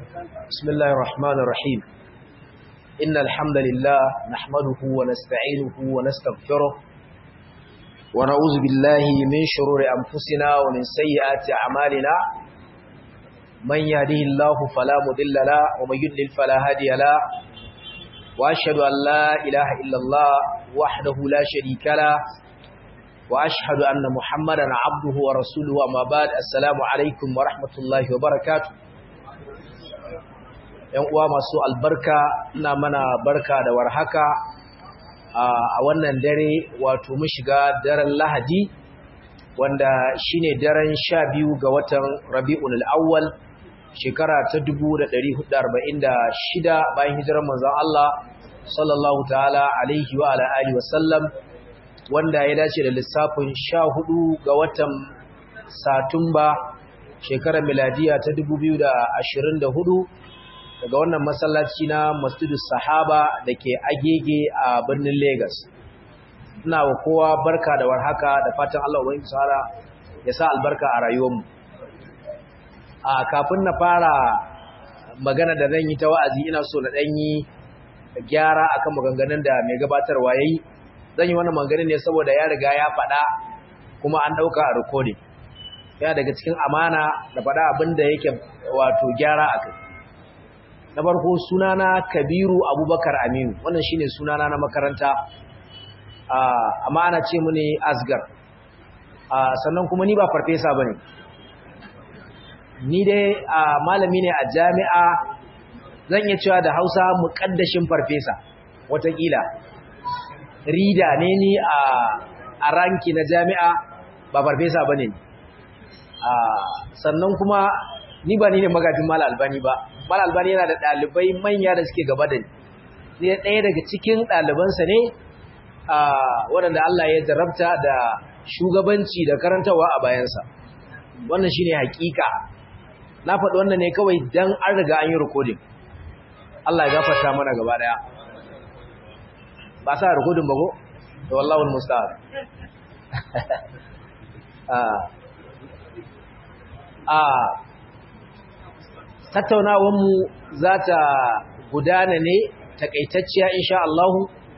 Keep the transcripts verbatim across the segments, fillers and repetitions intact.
بسم الله الرحمن الرحيم إن الحمد لله نحمده ونستعينه ونستغفره ونعوذ بالله من شرور أنفسنا ومن سيئات أعمالنا من يهده الله فلا مضل له ومن يضلل فلا هادي له وأشهد أن لا إله إلا الله وحده لا شريك له وأشهد أن محمدا عبده ورسوله وما بعد السلام عليكم ورحمة الله وبركاته ‘Yan uwa masu albarka ina mana barka da warhaka a wannan dare wato mun shiga daren Lahadi wanda shine daren sha biyu ga watan Rabiul Awwal shekara ta dubu da ɗari hudu da arba'in da shida bayan hijirar manzon Allah sallallahu ta'ala alaihi wa ala alihi wa sallam wanda ya dace da lissafin sha hudu ga watan Satumba shekarar miladiya ta dubu biyu da ashirin da hudu daga wannan masallaci na Masjidus Sahaba da ke Agege a birnin Lagos. Ina wa kowa barka da warhaka da fatan Allah ubangiji sara ya sa albarka a rayuwarmu. A kafin na fara magana da zan yi ta wa'azi ina so na dan yi gyara akan maganganun da mai gabatarwa yayi. Zan yi wannan maganganun ne saboda ya riga ya faɗa kuma an dauka a recording. Yana daga cikin amana da faɗa abin da yake wato gyara akai. Na farko sunana Kabiru Abubakar Aminu wannan shine sunana na makaranta amma ana ce mu ne Asgar sannan kuma ni ba farfesa bane ni dai malami ne a jami'a zan iya cewa da Hausa muƙaddashin farfesa watakila rida ne ni a a ranki na jami'a ba farfesa bane sannan kuma ni ba ni ne magajin Malam Albani ba Malam Albani yana da ɗalibai manya da suke gaba da ni. Ni ɗaya daga cikin ɗalibansa ne waɗanda Allah ya jarabta da shugabanci da karantawa a bayansa. Wannan shine hakika. Na faɗi wannan ne kawai dan an riga an yi recording. Allah ya gafarta mana gaba ɗaya. Ba sa recording ba ko? To wallahi almusta'an. Ah. Ah. Tattaunawanmu za ta gudana ne takaitacciya insha Allah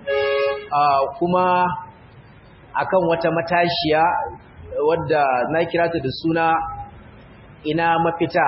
kuma akan wata matashiya wadda na kira ta da suna ina mafita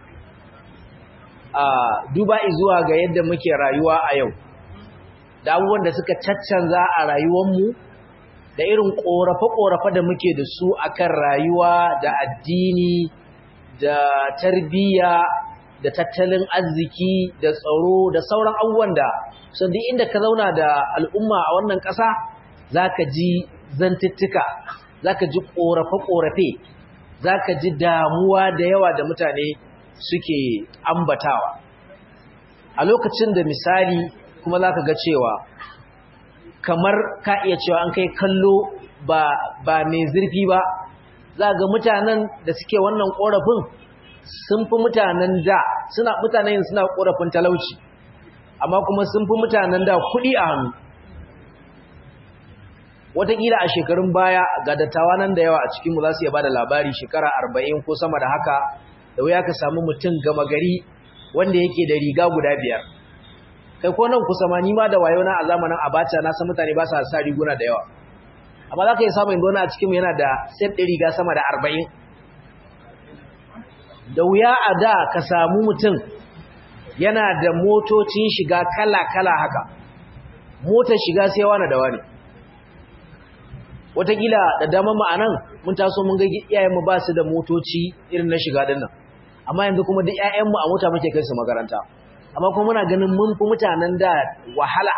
duba zuwa ga yadda muke rayuwa a yau da abubuwan da suka caccanza a rayuwarmu da irin ƙorafe-ƙorafe da muke da su akan rayuwa da addini da tarbiyya da tattalin arziki da tsaro da sauran abubuwan da so duk inda ka zauna da al'umma a wannan ƙasa zaka ji zantuttuka zaka ji ƙorafe-ƙorafe zaka ji damuwa da yawa da mutane suke ambatawa a lokacin da misali kuma zaka ga cewa kamar ka iya cewa an kai kallo ba ba mai zurfi ba za ga mutanen da suke wannan ƙorafin sun fi mutanen da suna mutanen suna korafin talauci amma kuma sun fi mutanen da kuɗi a hannu wataƙila a shekarun baya ga dattawa nan da yawa a cikinmu za su iya ba da labari shekara arba'in ko sama da haka da wuya ka samu mutum gama gari wanda yake da riga guda biyar kai ko nan kusa ma ni ma da wayo na a zamanin abacha na san mutane ba sa sa riguna da yawa amma za ka yi samun gona a cikinmu yana da set ɗin riga sama da arba'in da wuya a da ka samu mutum yana da motocin shiga kala-kala haka motar shiga sai wani da wani wataƙila da dama ma'anan mun taso mun ga iyayenmu ba su da motoci irin na shiga dinnan amma yanzu kuma duk ƴaƴanmu a mota muke kai su makaranta amma kuma muna ganin mun fi mutanen da wahala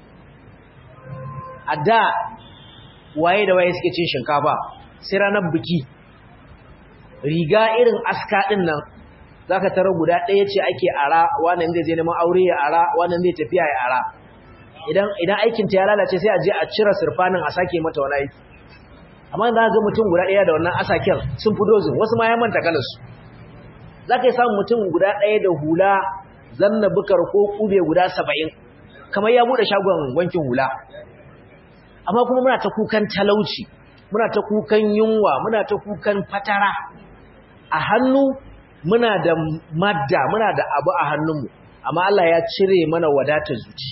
a da waye da waye suke cin shinkafa sai ranar biki riga irin aska din nan zaka tara guda ɗaya ce ake ara wannan zai je neman aure ya ara wannan zai tafiya ya ara idan idan aikin ta ya lalace sai a je a cire surfanin a sake mata wani aiki amma za ga mutum guda ɗaya da wannan asaken sun fi dozin wasu ma ya manta kalar su zaka yi samun mutum guda ɗaya da hula zanna bukar ko kube guda saba'in kamar ya bude shagon wankin hula amma kuma muna ta kukan talauci muna ta kukan yunwa muna ta kukan fatara a hannu muna da madda muna da abu a hannunmu amma Allah ya cire mana wadatar zuci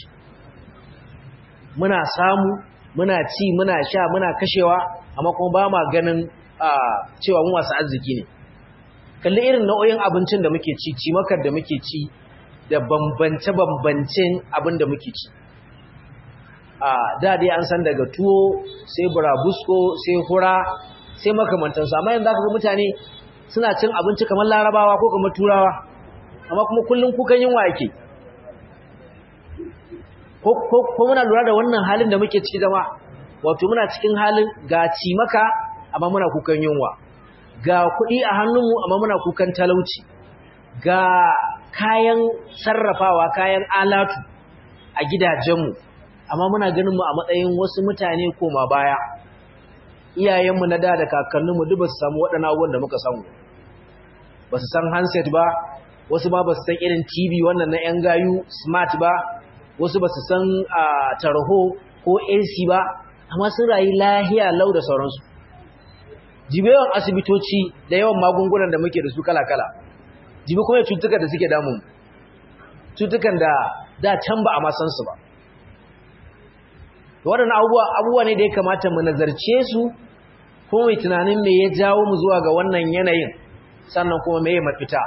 muna samu muna ci muna sha muna kashewa amma kuma ba ma ganin cewa mu masu arziki ne kalli irin nau'o'in abincin da muke ci cimakar da muke ci da bambance-bambancen abin da muke ci a da dai an san daga tuwo sai burabusko sai hura sai makamantansu amma yanzu aka ga mutane suna cin abinci kamar larabawa ko kamar turawa amma kuma kullum kukan yunwa yake ko muna lura da wannan halin da muke ciki zama wato muna cikin halin ga cimaka amma muna kukan yunwa ga kuɗi a hannunmu amma muna kukan talauci ga kayan sarrafawa kayan alatu a gidajenmu amma muna ganin mu a matsayin wasu mutane koma baya iyayenmu na da da kakanninmu duk ba su samu waɗannan abubuwan da muka samu ba su san handset ba wasu ba ba su san irin T V wannan na 'yan gayu smart ba wasu ba su san tarho ko A C ba amma sun rayu lahiya lau da sauransu jibi yawan asibitoci da yawan magungunan da muke da su kala-kala jibi kuma cutukan da suke damun cutukan da da can ba a masan su ba waɗannan abubuwa ne da ya kamata mu nazarce su kuma mai tunanin me ya jawo mu zuwa ga wannan yanayin sannan kuma me ya mafita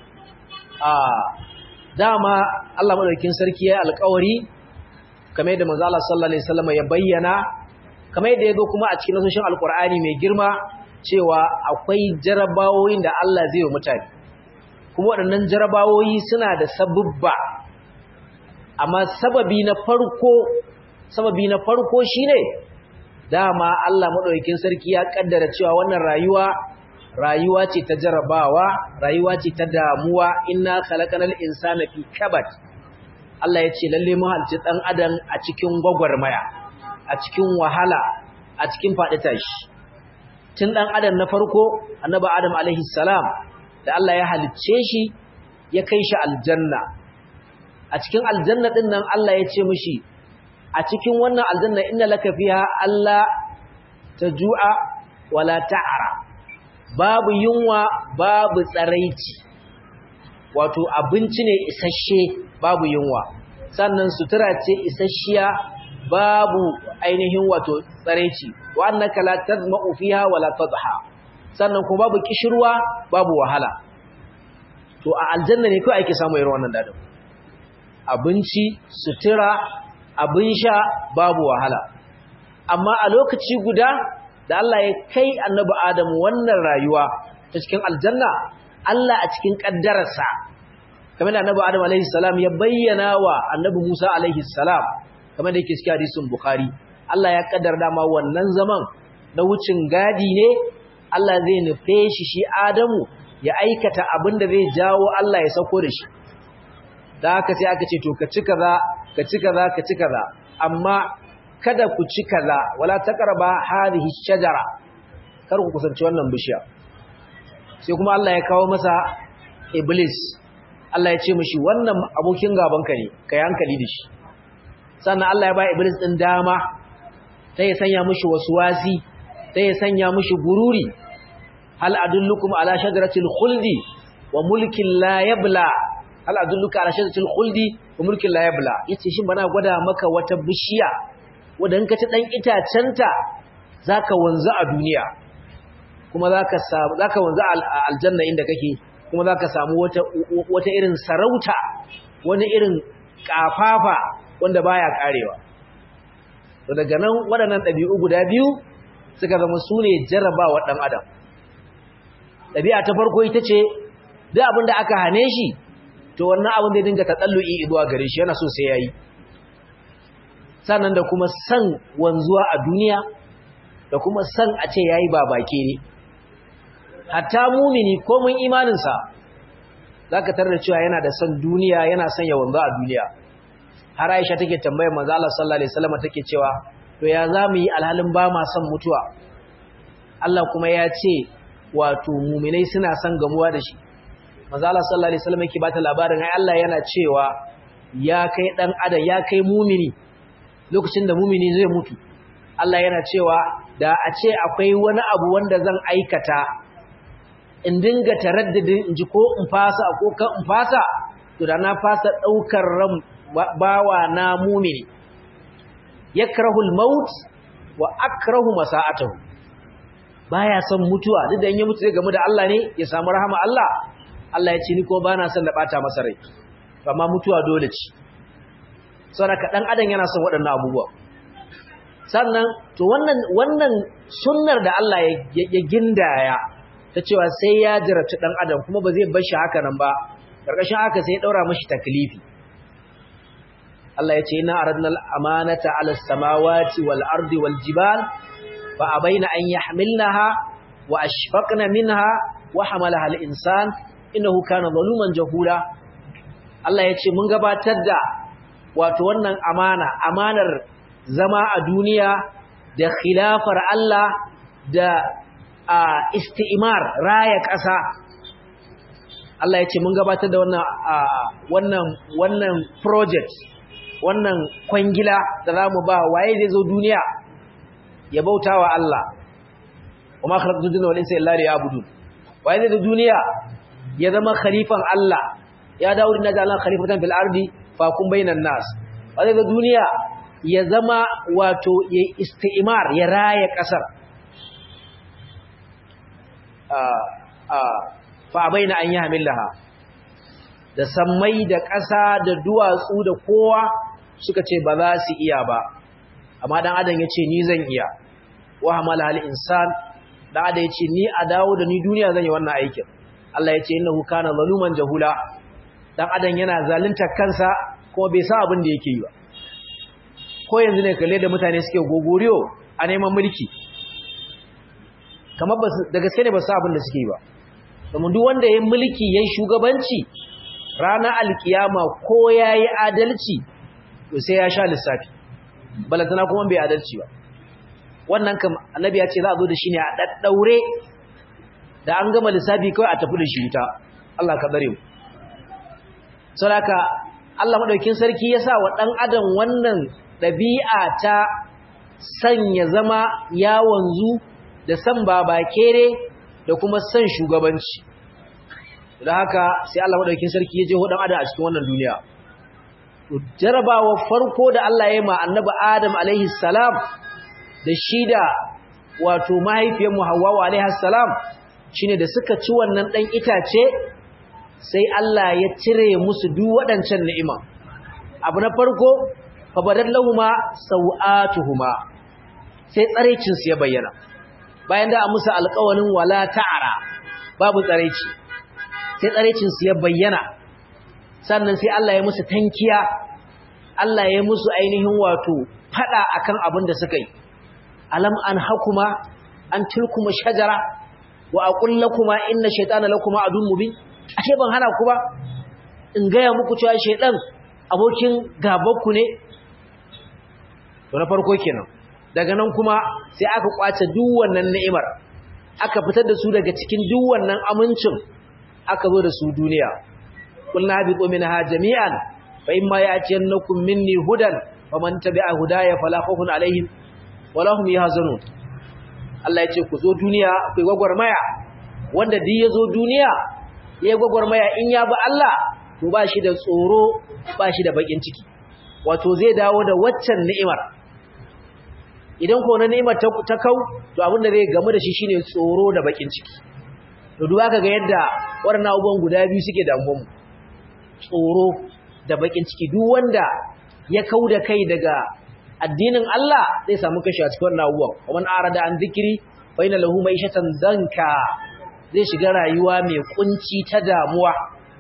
a dama Allah madaukakin sarki ya alƙawari kamar yadda manzo Allah sallallahu alaihi wasallam ya bayyana kamar yadda yazo kuma a cikin nasoshin alqur'ani mai girma cewa akwai jarabawoyin da Allah zai yi wa mutane kuma waɗannan jarabawoyi suna da sabubba amma sababi na farko sababi na farko shine dama Allah madaukakin sarki ya kaddara cewa wannan rayuwa rayuwa ce ta jarabawa rayuwa ce ta damuwa inna khalaqanal insana fi kabad Allah ya ce lalle mu halci dan adam a cikin gwagwarmaya a cikin wahala a cikin fadi tashi tun dan adam na farko annabi adam alaihi salam da Allah ya halicce shi ya kai shi aljanna a cikin aljanna din nan Allah ya ce mishi a cikin wannan aljanna inna laka fiha alla tajua wala ta'ara babu yunwa babu tsaraici wato abinci ne isasshe babu yunwa sannan sutura ce isasshiya babu ainihin wato tsaraici wa annaka la tazma'u fiha wala tadha sannan kuma babu kishirwa babu wahala to a aljanna ne kai ake samu irin wannan dadin abinci sutura abin sha babu wahala amma a lokaci guda da Allah ya kai annabi Adamu wannan rayuwa ta cikin aljanna Allah a cikin kaddararsa kamar da annabi Adamu alaihi salam ya bayyana wa annabi Musa alaihi salam kamar da yake cikin hadisin Bukhari Allah ya kaddara dama wannan zaman na wucin gadi ne Allah zai nufe shi shi Adamu ya aikata abin da zai jawo Allah ya sako da shi da haka sai aka ce to ka ci kaza ka ci kaza ka ci kaza amma kada ku ci kaza wala taqraba hadhihi shajara kar ku kusanci wannan bishiya sai kuma Allah ya kawo masa iblis Allah ya ce mishi wannan abokin gabanka ne kai hankali da shi sannan Allah ya ba iblis din dama sai ya sanya mishi waswasi sai ya sanya mishi gururi hal adullukum ala shajaratil khuldi wa mulkin la yabla hal adulluka ala shajaratil khuldi wa mulkin la yabla yace shin bana gwada maka wata bishiya wanda in ka ci dan itacenta zaka wanzu a duniya kuma zaka samu zaka wanzu a aljanna inda kake kuma zaka samu wata wata irin sarauta wani irin kafafa wanda baya karewa to daga nan waɗannan ɗabi'u guda biyu suka zama sune jarrabawa dan adam ɗabi'a ta farko ita ce duk abin da aka hane shi to wannan abin zai dinga tatsallu'i zuwa gare shi yana so sai yayi sannan da kuma san wanzuwa a duniya da kuma san a ce yayi babake ne hatta mumini ko mun imanin sa zaka tarar da cewa yana da san duniya yana san ya wanzu a duniya har Aisha take tambayar manzo Allah sallallahu alaihi wasallam take cewa to ya zamu yi alhalin ba ma san mutuwa Allah kuma ya ce wato muminai suna san gamuwa da shi manzo Allah sallallahu alaihi wasallam yake bata labarin ai Allah yana cewa ya kai dan adam ya kai mumini lokacin da mumini zai mutu Allah yana cewa da a ce akwai wani abu wanda zan aikata in dinga taraddadin in ji ko in fasa ko kan in fasa to da na fasa daukar ran bawa na mu'mini yakrahul maut wa akrahu masa'atahu baya son mutuwa duk da in ya mutu zai gamu da Allah ne ya samu rahama Allah Allah ya ce ni ko bana son da bata masa rai amma mutuwa dole ce saboda dan adam yana son waɗannan abubuwa sannan to wannan wannan sunnar da Allah ya gindaya ta cewa sai ya jarabci dan adam kuma ba zai bar shi haka nan ba karkashin haka sai ya daura mishi taklifi Allah ya ce inna aradna al-amanata 'ala as-samawati wal ardi wal jibal fa abaina an yahmilnaha wa ashfaqna minha wa hamalaha al-insan innahu kana zaluman jahula Allah ya ce mun gabatar da wato wannan amana amanar zama a duniya da khilafar Allah da isti'mar raya ƙasa Allah ya ce mun gabatar da wannan wannan wannan project wannan kwangila da zamu ba waye zai zo duniya ya bautawa Allah kuma khalaqtu jinna wal insa illa liya'budun waye zai zo duniya ya zama khalifan Allah ya dawo inna ja'alna khalifatan fil ardi fa kun bainan nas waye zai zo duniya ya zama wato ya isti'mar ya raya kasar fa baina an yahmilaha da sammai da ƙasa da duwatsu da kowa suka ce ba za su iya ba amma dan adam yace ni zan iya wa hamala al insan dan adam yace ni a dawo da ni duniya zan yi wannan aikin Allah yace innahu kana zaluman jahula dan adam yana zalunta kansa kuma bai sa abin da yake yi ba ko yanzu ne kalle da mutane suke gogoriyo a neman mulki kamar da gaske ne ba sa abin da suke yi ba domin duk wanda yayin mulki yayin shugabanci ranar alkiyama ko yayi adalci to sai ya sha lissafi balantana kuma bai adalci ba wannan kam annabi ya ce za a zo da shi ne a daddaure da an gama lissafi kawai a tafi da shi wuta Allah ka dare mu saboda Allah madaukin sarki ya sa wa dan adam wannan dabi'a ta sanya zama ya wanzu da san babakere da kuma san shugabanci da haka sai Allah madaukakin sarki ya je ho dan adam a cikin wannan duniya to jarabawa farko da Allah ya yi ma annabi Adam alaihi salam da shi da wato mahaifiyar mu Hawwa alaiha salam shine da suka ci wannan dan itace sai Allah ya cire musu duk wadancan ni'ima abu na farko fa badallahuma sawatuhuma sai tsarecin su ya bayyana bayan da a musu alƙawalin wala ta'ara babu tsareci sai tsarecin su ya bayyana sannan sai Allah ya musu tankiya Allah ya musu ainihin wato fada akan abin da suka yi alam an hakuma an tilkuma shajara wa aqul lakuma inna shaytana lakuma adun mubin ashe ban hana ku ba in ga ya muku cewa shaydan abokin gabanku ne to na farko kenan daga nan kuma sai aka kwace duk wannan ni'imar aka fitar da su daga cikin duk wannan amincin aka zo da su duniya kulna habiqu minha jami'an fa imma ya'tiyannakum minni hudan faman tabi'a hudaya fala khawfun alaihim wala hum yahzanun Allah yace ku zo duniya akwai gwagwarmaya wanda duk yazo duniya yayi gwagwarmaya in ya bi Allah to ba shi da tsoro ba shi da bakin ciki wato zai dawo da waccan ni'imar idan ko na ni'imar ta kau to abinda zai gamu da shi shine tsoro da bakin ciki to duba kaga yadda waɗannan abubuwan guda biyu suke damuwa mu tsoro da bakin ciki duk wanda ya kauda kai daga addinin Allah zai samu kashi a cikin wannan abubuwan kaman arada an zikiri fa inna lahu ma'ishatan danka zai shiga rayuwa mai kunci ta damuwa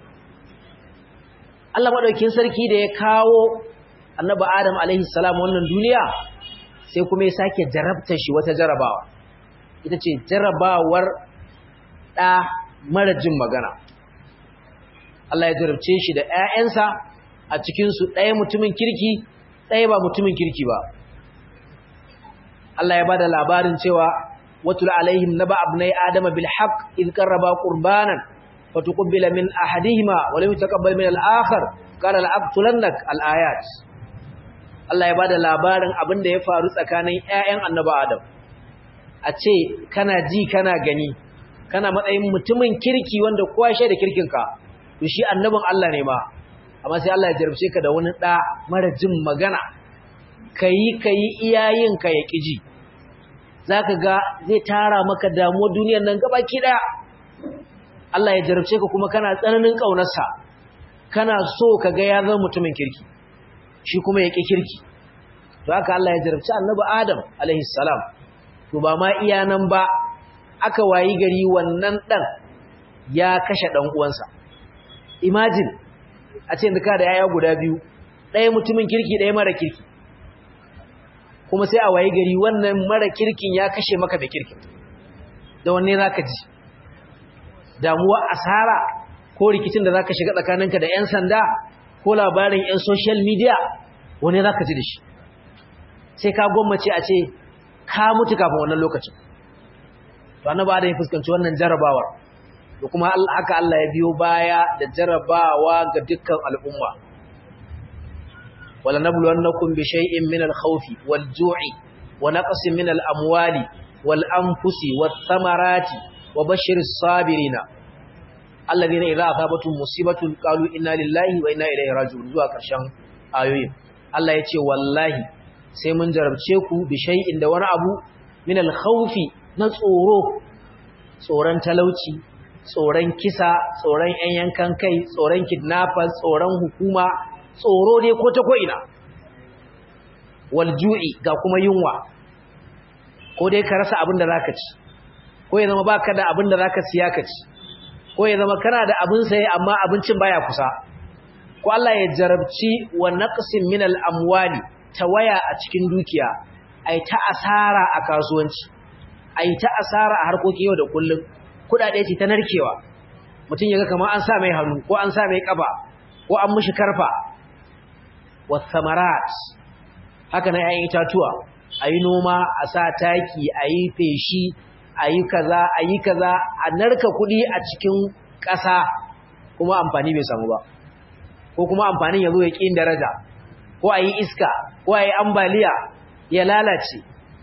Allah madaukakin sarki da ya kawo annabi Adam alaihi salam wannan duniya sai kuma ya sake jarabta shi wata jarabawa ita ce jarabawar ɗa mara jin magana Allah ya jarabce shi da ƴaƴansa a cikinsu ɗaya mutumin kirki ɗaya ba mutumin kirki ba Allah ya bada labarin cewa watul alaihim naba abnai adama bil haqq id qarraba qurbanan fatuqbila min ahadihima wa lam yutaqabbal min al-akhar qala la-aqtulannak al-ayat Allah ya bada labarin abin da ya faru tsakanin ƴaƴan annabi Adam a ce kana ji kana gani kana matsayin mutumin kirki wanda kowa ya da kirkinka to shi annabin Allah ne ma amma sai Allah ya jarabce ka da wani da mara jin magana kai kai iyayen ka ya kiji zaka ga zai tara maka damuwar duniyar nan gabaki daya Allah ya jarabce ka kuma kana tsananin kaunarsa kana so ka ga ya zama mutumin kirki shi kuma ya ki kirki to haka Allah ya jarabci annabi Adam alaihi salam to ba ma iya nan ba aka wayi gari wannan dan ya kashe dan uwansa imagine a ce duka da yaya guda biyu ɗaya mutumin kirki ɗaya mara kirki kuma sai a wayi gari wannan mara kirkin ya kashe maka da kirkin da wanne zaka ji damuwa asara ko rikicin da zaka shiga tsakaninka da ƴan sanda ko labarin ƴan social media wanne zaka ji da shi sai ka gwammace a ce ka mutu kafin wannan lokacin to annabi Adam ya fuskanci wannan jarabawar to kuma haka Allah ya biyo baya da jarabawa ga dukkan al'umma wala nabluwannakum bi shay'in min al-khawfi wal-ju'i wa naqsin min al-amwali wal-anfusi wath-thamarati wa bashshiris sabirina alladhina idha asabatuhum musibatun qalu inna lillahi wa inna ilayhi raji'un zuwa karshen ayoyin Allah ya ce wallahi sai mun jarabce ku bi shay'in da wani abu min al-khawfi na tsoro tsoron talauci tsoron kisa tsoron yan yankan kai tsoron kidnappers tsoron hukuma tsoro dai ko ta ko'ina wal ju'i ga kuma yunwa ko dai ka rasa abin da zaka ci ko ya zama baka da abin da zaka siya ka ci ko ya zama kana da abin saye amma abincin baya kusa ko Allah ya jarabci wa naqsin min al amwali tawaya a cikin dukiya ai ta asara a kasuwanci ai ta asara a harkokin yau da kullum kudade ce ta narkewa mutum yaga kamar an sa mai hannu ko an sa mai kafa ko an mishi karfa was samarat haka ne ayi itatuwa ayi noma a sa taki ayi feshi ayi kaza ayi kaza a narka kudi a cikin ƙasa kuma amfani bai samu ba ko kuma amfanin yazo ya kin daraja ko ayi iska ko ayi ambaliya ya lalace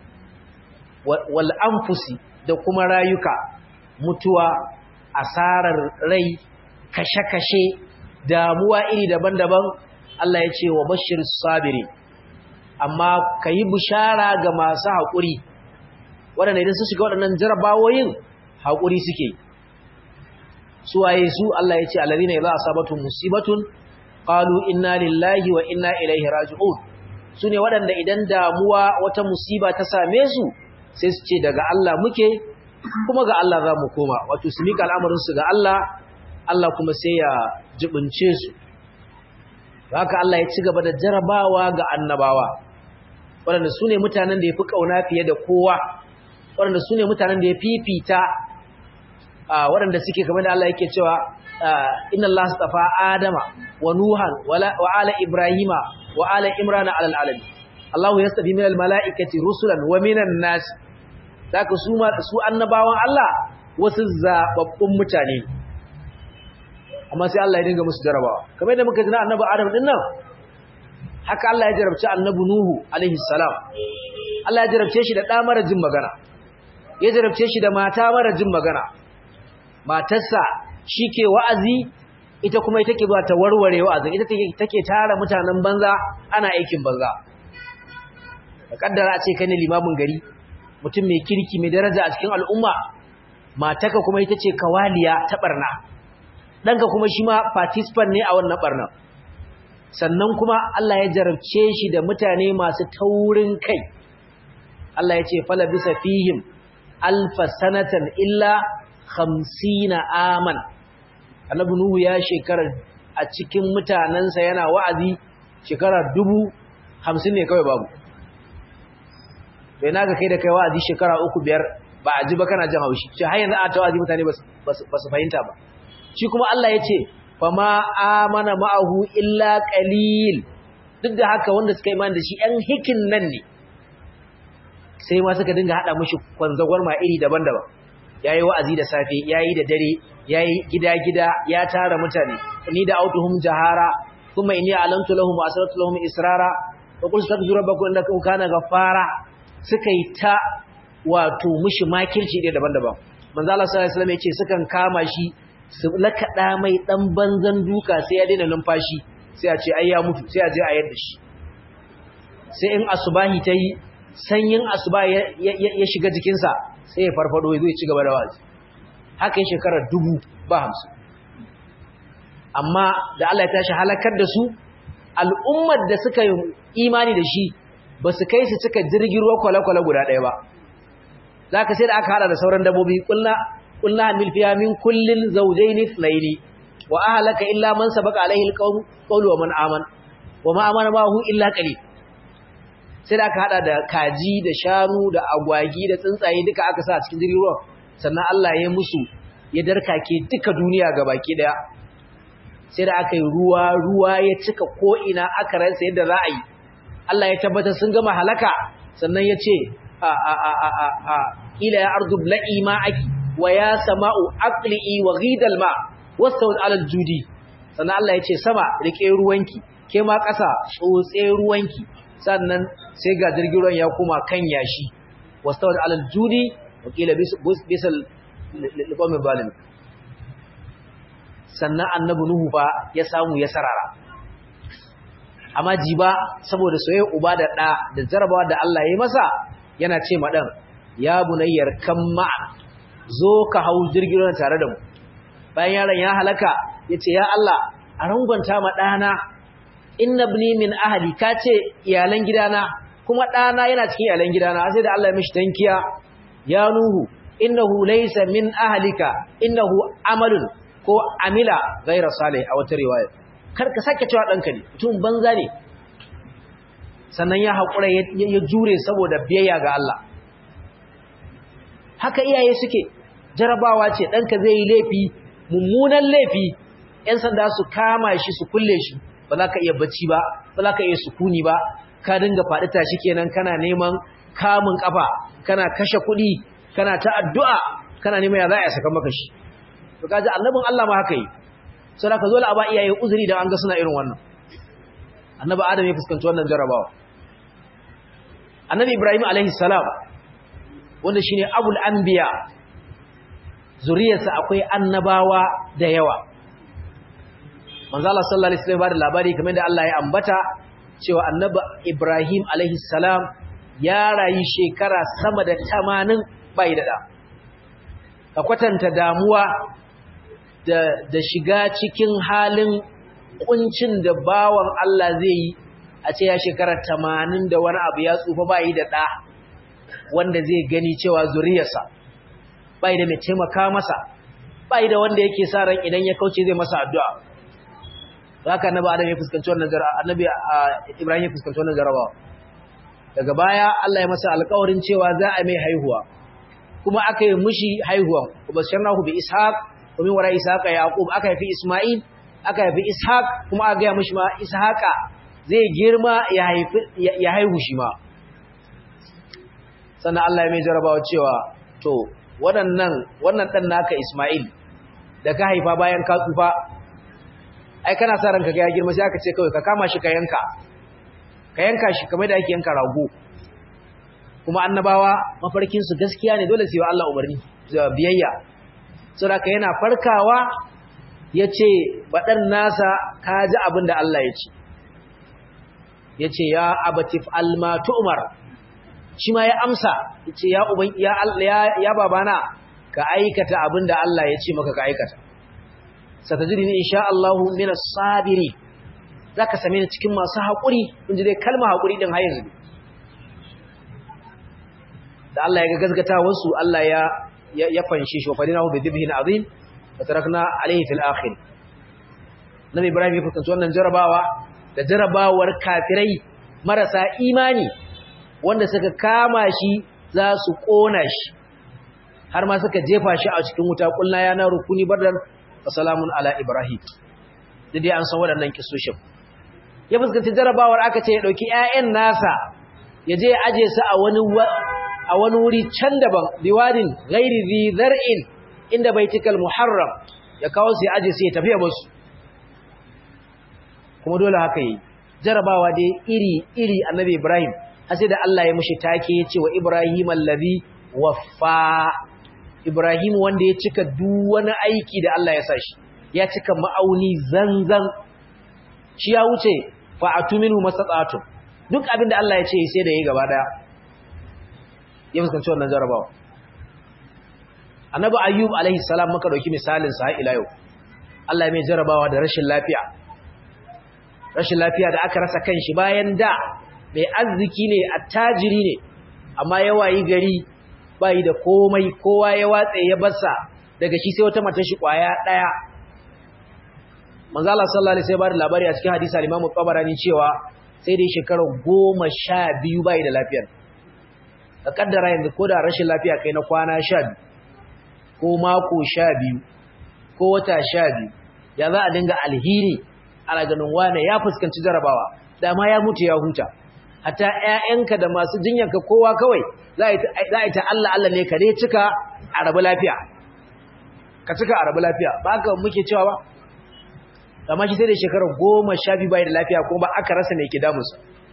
wal anfusi da kuma rayuka mutuwa asarar rai kashe-kashe damuwa iri daban-daban Allah ya ce wa bashir sabiri amma kayi bishara ga masu haƙuri waɗanda idan su shiga waɗannan jarabawoyin haƙuri suke su waye su Allah ya ce alladhina idza asabatuhum musibatun qalu inna lillahi wa inna ilaihi raji'un sune waɗanda idan damuwa wata musiba ta same su sai su ce daga Allah muke kuma ga Allah za mu koma wato su mika al'amarin su ga Allah Allah kuma sai ya jibince su haka Allah ya ci gaba da jarabawa ga annabawa waɗanda sune mutanen da yafi kauna fiye da kowa waɗanda sune mutanen da ya fifita waɗanda suke kamar da Allah yake cewa inna Allah astafa Adama wa Nuhan wa ala Ibrahima wa ala Imrana ala alamin Allah yastafi minal mala'ikati rusulan wa minan nas zaka su su annabawan Allah wasu zababbun mutane amma sai Allah ya dinga musu jarabawa kamar yadda muka ji na annabi Adam din nan haka Allah ya jarabci annabi Nuhu alaihi salam Allah ya jarabce shi da da mara jin magana ya jarabce shi da mata mara jin magana matarsa shike wa'azi ita kuma ita ke zuwa ta warware wa'azin ita take take tara mutanen banza ana aikin banza da kaddara a ce kai ne limamin gari mutum mai kirki mai daraja a cikin al'umma mataka kuma ita ce kawaliya ta barna danka kuma shi ma participant ne a wannan barna sannan kuma Allah ya jarabce shi da mutane masu taurin kai Allah ya ce fala bisa fihim alfa sanatan illa khamsina aman annabi nuhu ya shekara a cikin mutanansa yana wa'azi shekara dubu hamsin ne kawai babu bai naga kai da kai wa'azi shekara uku biyar ba a ji ba kana jin haushi shi har yanzu a ta wa'azi mutane ba su fahimta ba shi kuma Allah ya ce fama amana ma'ahu illa qalil duk da haka wanda suka imani da shi ɗan hikin nan ne sai ma suka dinga hada mishi kwanzagwar ma iri daban-daban yayi wa'azi da safe yayi da dare yayi gida-gida ya tara mutane ni da autuhum jahara kuma inni alantu lahum wa asrartu lahum israra wa qul astaghfiru rabbakum innahu kana ghaffara suka yi ta wato mishi makirci da daban-daban manzo Allah sallallahu alaihi wasallam yace sukan kama shi su lakada mai dan banzan duka sai ya daina numfashi sai a ce ai ya mutu sai a je a yadda shi sai in asubahi tayi sanyin asuba ya shiga jikinsa sai ya farfado ya zo ya ci gaba da wazi haka yin shekarar dubu ba hamsin amma da Allah ya tashi halakar da su al'ummar da suka yi imani da shi ba su kai su cika jirgin ruwa kwale-kwale guda ɗaya ba za ka sai da aka hada da sauran dabbobi ƙulla hamil fiya min kullin zaujaini tsnaini wa ahalaka illa man sabaka alaihi alqawlu wa man aman wa ma amana ma hu illa qalil sai da aka hada da kaji da shanu da agwagi da tsuntsaye duka aka sa a cikin jirgin ruwa sannan Allah ya musu ya darkake duka duniya gabaki daya sai da aka yi ruwa ruwa ya cika ko ina aka ransa yadda za a yi Allah ya tabbatar sun gama halaka sannan ya ce a a a a a ila ya ardu bla'i ma'aki wa ya sama'u aqli'i wa ghidal ma wastawd 'ala al-judi sannan Allah ya ce sama rike ruwanki ke ma ƙasa tsotse ruwanki sannan sai ga jirgin ruwan ya koma kan yashi wastawd 'ala al-judi wa qila bisal liqawmi zalim sannan annabi nuhu fa ya samu ya sarara amma jiba saboda soyayya uba da da da jarabawa da Allah ya yi masa yana ce ma dan ya bunayyar kan ma'a zo ka hau jirgin ruwan tare da mu bayan yaron ya halaka yace ya Allah a rangwanta ma dana inna ibni min ahli kace iyalan gidana kuma dana yana cikin iyalan gidana sai da Allah ya mishi tankiya ya nuhu innahu laysa min ahlika innahu amalun ko amila ghayra salih a wata riwaya kar ka sake cewa danka ne mutum banza ne sannan ya hakura ya jure saboda biyayya ga Allah haka iyaye suke jarabawa ce danka zai yi laifi mummunan laifi yan sanda su kama shi su kulle shi ba za ka iya bacci ba ba za ka iya sukuni ba ka dinga faɗi tashi kenan kana neman kamun kafa kana kashe kuɗi kana ta addu'a kana neman ya za a saka maka shi to kaji annabin Allah ma haka yi sai ka zo la aba iyaye uzuri da an ga suna irin wannan annabi Adam ya fuskanci wannan jarabawa annabi Ibrahim alaihi salam wanda shine abul anbiya zuriyarsa akwai annabawa da yawa manzo Allah sallallahu alaihi wasallam ba da labari kamar da Allah ya ambata cewa annabi Ibrahim alaihi salam ya rayu shekara sama da tamanin bai da da ka kwatanta damuwa da da shiga cikin halin kuncin da bawan Allah zai yi a ce ya shekara tamanin da wani abu ya tsufa bai da da wanda zai gani cewa zuriyarsa bai da mai taimaka masa bai da wanda yake sa ran idan ya kauce zai masa addu'a haka annabi Adam ya fuskanci wannan jarabawa annabi Ibrahim ya fuskanci wannan jarabawa daga baya Allah ya masa alƙawarin cewa za a mai haihuwa kuma aka yi mishi haihuwa ubashirnahu bi ishaq wa min wara ishaq yaqub aka haifi isma'il aka haifi ishaq kuma aka ga mishi ma ishaqa zai girma ya haifi ya haihu shi ma sannan Allah ya mai jarabawa cewa to waɗannan wannan dan naka isma'il da ka haifa bayan ka tsufa ai kana sa ranka ga ya girma sai aka ce kawai ka kama shi ka yanka ka yanka shi kamar da ake yanka rago kuma annabawa mafarkin su gaskiya ne dole sai wa Allah umarni da biyayya saboda yana farkawa yace badan nasa kaji abin da Allah ya ce yace ya abatif alma tu'mar shi ma ya amsa yace ya uban ya Allah ya babana ka aikata abin da Allah ya ce maka ka aikata satajidini insha Allah min as-sabiri zaka same ni cikin masu hakuri inji dai kalma hakuri din har yanzu da Allah ya ga gazgata wasu Allah ya ya fanshe shi fadinahu bi dhibhin azim wa tarakna alayhi fil akhir Nabi Ibrahim ya fuskanci wannan jarabawa da jarabawar kafirai marasa imani wanda suka kama shi za su kona shi har ma suka jefa shi a cikin wuta kullu ya na rukuni badar salamun ala Ibrahim da dai an san waɗannan kisoshin ya fuskanci jarabawar aka ce ya dauki ƴaƴan nasa ya je aje su a wani a wani wuri can daban biwadin ghairi zi zar'in inda baitikal muharram ya kawo su ya aje su ya tafi musu kuma dole haka yi jarabawa dai iri iri annabi Ibrahim sai da Allah ya mushi take ya ce wa Ibrahim allazi waffa Ibrahim wanda ya cika duk wani aiki da Allah ya sa shi ya cika ma'auni zanzan shi ya wuce fa'atu minhu masata'atu duk abinda Allah ya ce sai da yayi gaba daya ya fuskanci wannan jarabawa Annabi Ayyub alaihi salam muka dauki misalin sa ila yau Allah ya mai jarabawa da rashin lafiya rashin lafiya da aka rasa kanshi bayan da mai arziki ne attajiri ne amma yawayi gari bai da komai kowa ya watse ya barsa daga shi sai wata matar shi kwaya daya manzo Allah sallallahu alaihi wasallam ya bada labari a cikin hadisi al-Imam Tabarani cewa sai dai shekara goma sha biyu bai da lafiya ka kaddara yanzu ko da rashin lafiya kai na kwana sha biyu ko mako sha biyu ko wata sha biyu ya za a dinga alheri ana ganin wane ya fuskanci jarabawa dama ya mutu ya huta hatta ƴaƴanka da masu jinyanka kowa kawai za a yi ta Allah Allah ne ka dai cika a rabu lafiya ka cika a rabu lafiya ba haka muke cewa ba amma shi sai da shekarar goma sha biyu bai da lafiya kuma ba aka rasa mai ke damusa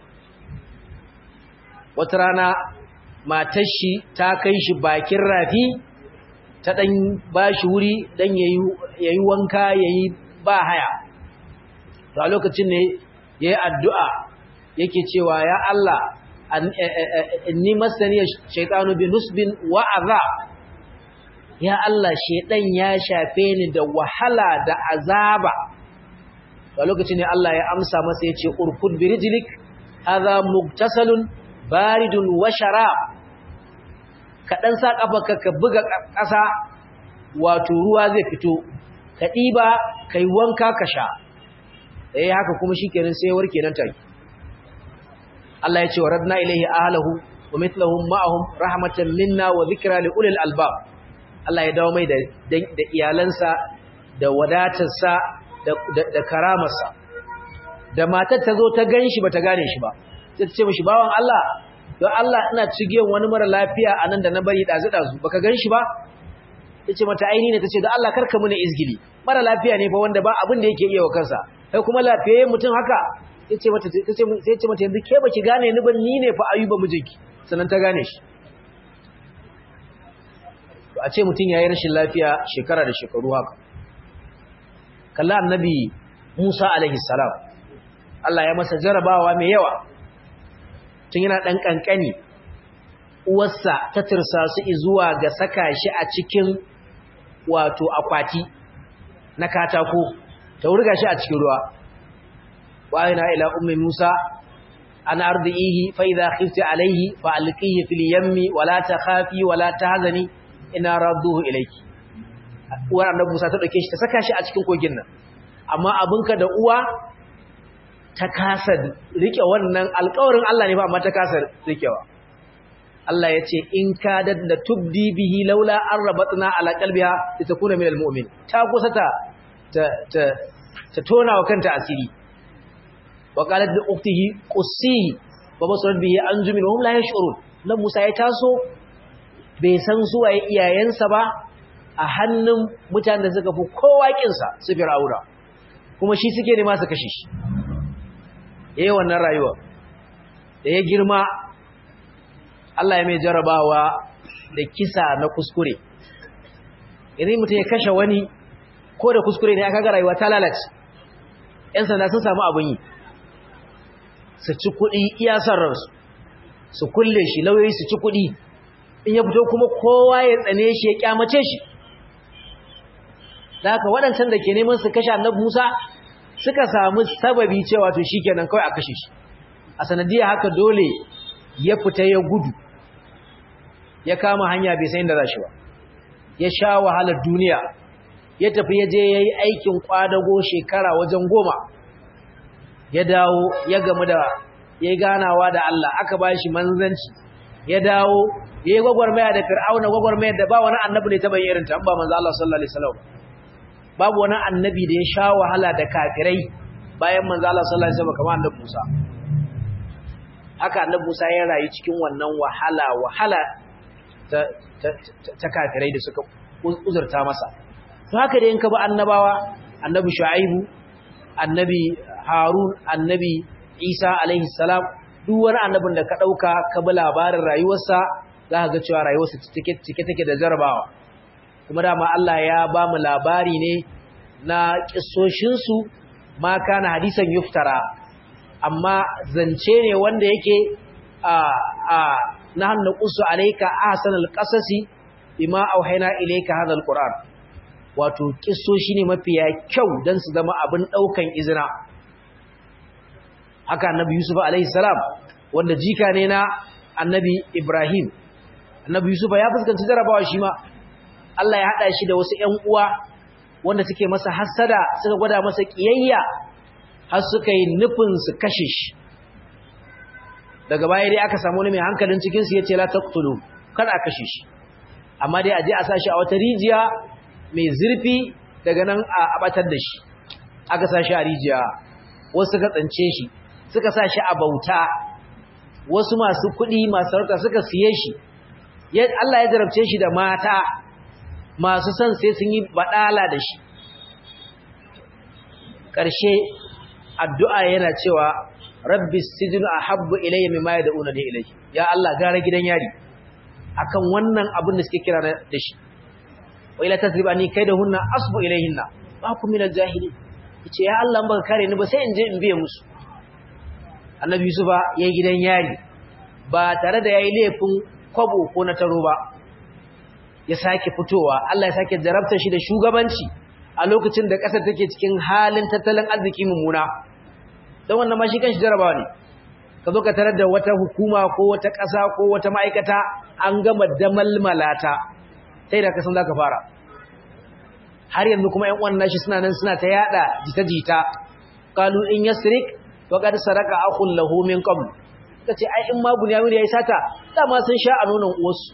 wata rana matar shi ta kai shi bakin rafi ta dan ba shi wuri dan yayi wanka yayi ba haya to a lokacin ne yayi addu'a yake cewa ya Allah inni masani shaytanu bi nusbin wa adha ya Allah shaydan ya shafe ni da wahala da azaba a lokacin ne Allah ya amsa masa yace urkud bi rijlik hadha mugtasalun baridun wa sharab ka dan sa kafarka ka buga ƙasa wato ruwa zai fito ka diba kai wanka ka sha eh haka kuma shikenan sai warke nan take Allah ya ce wa radna ilayhi ahlahu wa mithluhum ma'ahum rahmatan minna wa dhikra li ulil albab Allah ya dawo mai da da iyalansa da wadatarsa da da karamarsa da matar ta zo ta ganshi bata gane shi ba sai ta ce mishi bawan Allah don Allah ina cigiyan wani mara lafiya anan da na bari dazu dazu baka ganshi ba tace mata aini ne tace da Allah karka muni izgili mara lafiya ne fa wanda ba abin da yake iya wa kansa kai kuma lafiyayyen mutum haka yace mata tace sai ce mata yanzu ke baki gane ni ban ni ne fa Ayuba mijinki sannan ta gane shi to a ce mutum yayin rashin lafiya shekara da shekaru haka kalla annabi Musa alaihi salam Allah ya masa jarabawa mai yawa tun yana dan kankani uwarsa ta tirsa su zuwa ga saka shi a cikin wato akwati na katako ta wurga shi a cikin ruwa wa ina ila ummi Musa an ardihi fa idha khifti alayhi fa alqihi fil yammi wa la takhafi wa la tahzani ina radduhu ilayki uwar annabi Musa ta dauke shi ta saka shi a cikin kogin nan amma abinka da uwa ta kasa rike wannan alƙawarin Allah ne ba amma ta kasa rikewa Allah ya ce in kadat la tubdi bihi laula an rabatna ala qalbiha litakuna minal mu'min ta kusa ta ta ta tona wa kanta asiri wa qalat li ukhtihi qussihi wa basarat bihi anjumin hum la yash'urun nan Musa ya taso bai san su waye iyayensa ba a hannun mutanen da suka fi kowa kinsa su Fir'auna kuma shi suke nema su kashe shi yayin wannan rayuwa da ya girma Allah ya mai jarabawa da kisa na kuskure idan mutum ya kashe wani ko da kuskure ne aka ga rayuwa ta lalace ƴan sanda sun samu abin yi su ci kuɗi iya son ransu su kulle shi lauyoyi su ci kuɗi in ya fito kuma kowa ya tsane shi ya kyamace shi da haka waɗancan da ke neman su kashe annabi Musa suka samu sababi cewa to shikenan kawai a kashe shi a sanadiyar haka dole ya fita ya gudu ya kama hanya bai san inda za shi ba ya sha wahalar duniya ya tafi ya je ya yi aikin kwadago shekara wajen goma ya dawo ya gamu da ya yi ganawa da Allah aka ba shi manzanci ya dawo ya yi gwagwarmaya da fir'auna gwagwarmaya da ba wani annabi ne ta bayyana irinta an ba manzo Allah sallallahu alaihi wasallam babu wani annabi da ya sha wahala da kafirai bayan manzo Allah sallallahu alaihi wasallam kamar annabi Musa haka annabi Musa ya rayu cikin wannan wahala wahala ta ta ta kafirai da suka uzurta masa to haka da in ka bi annabawa annabi Shu'aibu annabi Harun annabi Isa alaihi salam duk wani annabin da ka dauka ka bi labarin rayuwarsa za ka ga cewa rayuwarsa cike cike take da jarabawa kuma dama Allah ya ba mu labari ne na kissoshinsu ma kana hadisan yuftara amma zance ne wanda yake a a nahnu naqussu alayka ahsanal qasasi bima auhayna ilayka hadha alquran wato kissoshi ne mafiya kyau dan su zama abin daukan izina haka annabi Yusuf alaihi salam wanda jika ne na annabi Ibrahim annabi Yusuf ya fuskanci jarabawa shi ma Allah ya hada shi da wasu ƴan uwa wanda suke masa hasada suka gwada masa kiyayya har suka yi nufin su kashe shi daga baya dai aka samu wani mai hankalin cikin su yace la taqtulu kada a kashe shi amma dai aje a sashi a wata rijiya mai zurfi daga nan a abatar da shi aka sashi a rijiya wasu suka tsance shi suka sashi a bauta wasu masu kuɗi masu sarauta suka siye shi Allah ya jarabce shi da mata masu son sai sun yi badala da shi ƙarshe addu'a yana cewa rabbi sijnu ahabbu ilayya mimma yad'una ni ilayhi ya Allah gara gidan yari akan wannan abin da suke kira da shi wa ila tasribani kaidahunna asbu ilayhinna ba ku min aljahili yace ya Allah ban kare ni ba sai in je in biye musu annabi yusufa yayi gidan yari ba tare da yayi laifin kwabo ko na taro ba ya sake fitowa Allah ya sake jarabta shi da shugabanci a lokacin da kasar take cikin halin tattalin arziki mummuna don wannan ma shi kanshi jarabawa ne ka zo ka tarar da wata hukuma ko wata ƙasa ko wata ma'aikata an gama damalmalata sai da kasan zaka fara har yanzu kuma ƴan uwan nashi suna nan suna ta yada jita-jita qalu in yasrik wa qad saraka akhun lahu min qabl kace ai in ma bunyamin yayi sata dama sun sha a nonon uwarsu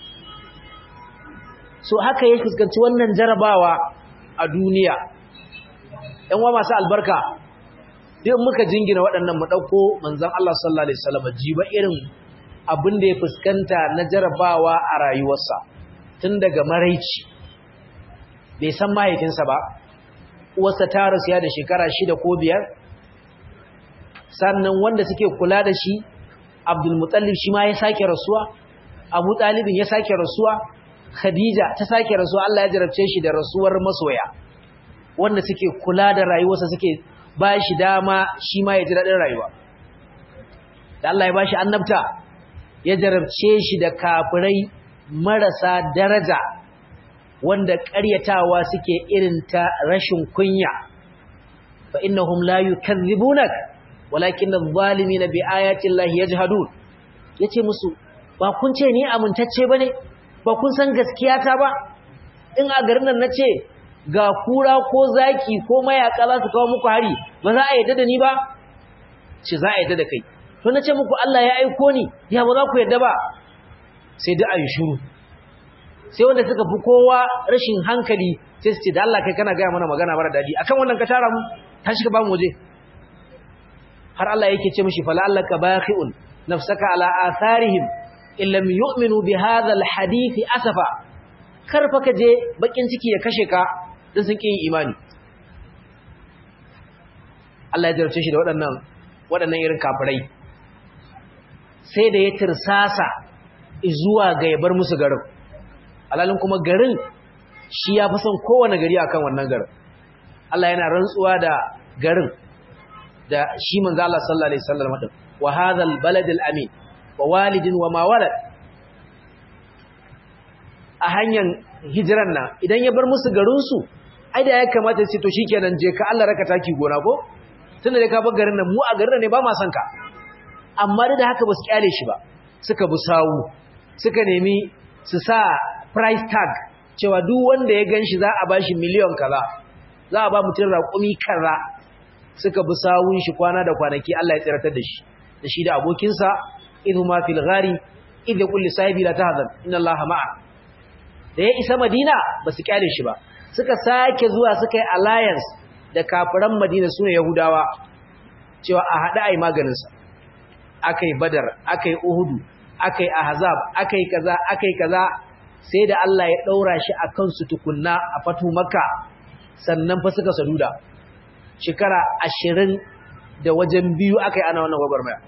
so haka yake fuskanci wannan jarabawa a duniya ƴan uwa masu albarka duk muka jingina waɗannan mu dauko manzon Allah sallallahu alaihi wasallam jiba irin abin da ya fuskanta na jarabawa a rayuwarsa tun daga maraici bai san mahaifinsa ba uwarsa ta rasu ya da shekara shida ko biyar sannan wanda suke kula da shi Abdul Muttalib shi ma ya sake rasuwa Abu Talib ya sake rasuwa Khadija ta sake rasuwa Allah ya jarabce shi da rasuwar masoya wanda suke kula da rayuwarsa suke ba shi dama shi ma ya ji daɗin rayuwa da Allah ya ba shi annabta ya jarabce shi da kafirai marasa daraja wanda ƙaryatawa suke irin ta rashin kunya fa innahum la yukazzibunak walakin adh-dhalimina bi ayati llahi yajhadun yace musu ba kun ce ni amintacce bane ba kun san gaskiya ta ba in a garin nan nace ga kura ko zaki ko mayaka za su kawo muku hari ba za a yadda da ni ba ce za a yadda da kai to nace muku Allah ya aiko ni ya ba za ku yadda ba sai da ayi shiru sai wanda suka fi kowa rashin hankali sai su ce da Allah kai kana ga mana magana mara dadi akan wannan ka tara mu tashi ka ba mu waje har Allah yake ce mishi fala allaka baqi'un nafsaka ala atharihim illam yu'minu bi hadha alhadith asafa karfa ka je bakin ciki ya kashe ka dan sun kin imani Allah ya jarrace shi da waɗannan waɗannan irin kafirai sai da ya tirsasa zuwa ga yabar musu garin alalin kuma garin shi ya fi son kowane gari akan wannan garin Allah yana rantsuwa da garin da shi manzo Allah sallallahu alaihi wasallam din wa hadha albalad alamin wa walidin wa ma walad a hanyar hijiran nan idan ya bar musu garin su ai da ya kamata sai to shikenan je ka Allah raka taki gona ko tunda da ka bar garin nan mu a garin ne ba ma san ka amma da haka ba su kyale shi ba suka bi sawu suka nemi su sa price tag cewa duk wanda ya ganshi za a bashi miliyan kaza za a ba mutum raƙumi kaza suka bi sawun shi kwana da kwanaki Allah ya tsiratar da shi da shi da abokinsa idhuma fil ghari idh yaqul li sahibi la tahzan inna Allaha ma'a da ya isa Madina ba su kyale shi ba suka sake zuwa suka yi alliance da kafiran Madina sune Yahudawa cewa a hada ai maganin sa akai Badar akai Uhud akai Ahzab akai kaza akai kaza sai da Allah ya daura shi akan su tukunna a fatu Makka sannan fa suka saduda shekara ashirin da wajen biyu akai ana wannan gwagwarmaya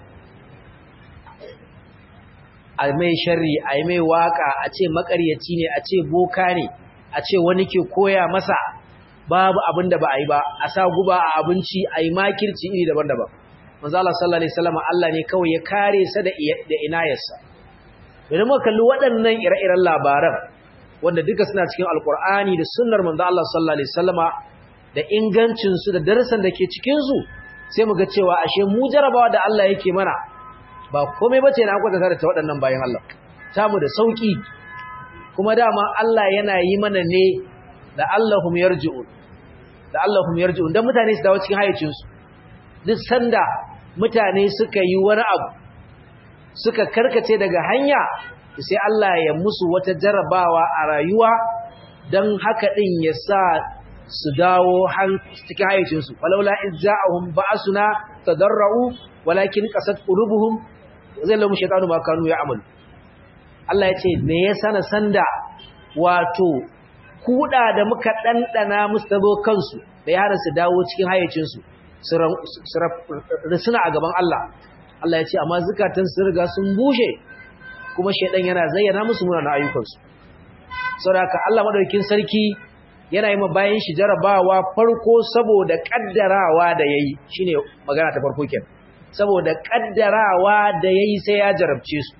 a mai sharri a mai waka a ce makaryaci ne a ce boka ne a ce wani ke koya masa babu abin da ba a yi ba a sa guba a abinci a yi makirci iri daban-daban manzo Allah sallallahu alaihi wasallam Allah ne kawai ya kare sa da da inayarsa idan muka kalli waɗannan ire-iren labaran wanda duka suna cikin alkur'ani da sunnar manzo Allah sallallahu alaihi wasallama da ingancin su da darasan da ke cikin su sai mu ga cewa ashe mu jarabawa da Allah yake mana ba komai bace na kwata da ta waɗannan bayan Allah tamu da sauki kuma dama Allah yana yi mana ne da Allahum yarji'un da Allahum yarji'un dan mutane su dawo cikin hayyacin su duk sanda mutane suka yi wani abu suka karkace daga hanya sai Allah ya musu wata jarabawa a rayuwa dan haka din ya sa su dawo cikin hayyacinsu walaula izza'ahum ba'suna tadarra'u walakin qasat qulubuhum zallahu shaytanu ma kanu ya'malu Allah ya ce me yasa na sanda wato kuda da muka dandana musu tabo kansu da yaran su dawo cikin hayyacinsu su suna a gaban Allah Allah ya ce amma zakatan su riga sun bushe kuma shaydan yana zayyana musu munanan ayyukansu saboda haka Allah madaukakin sarki yana yi ma bayan shi jarabawa farko saboda kaddarawa da yayi shine magana ta farko kenan saboda kaddarawa da yayi sai ya jarabce su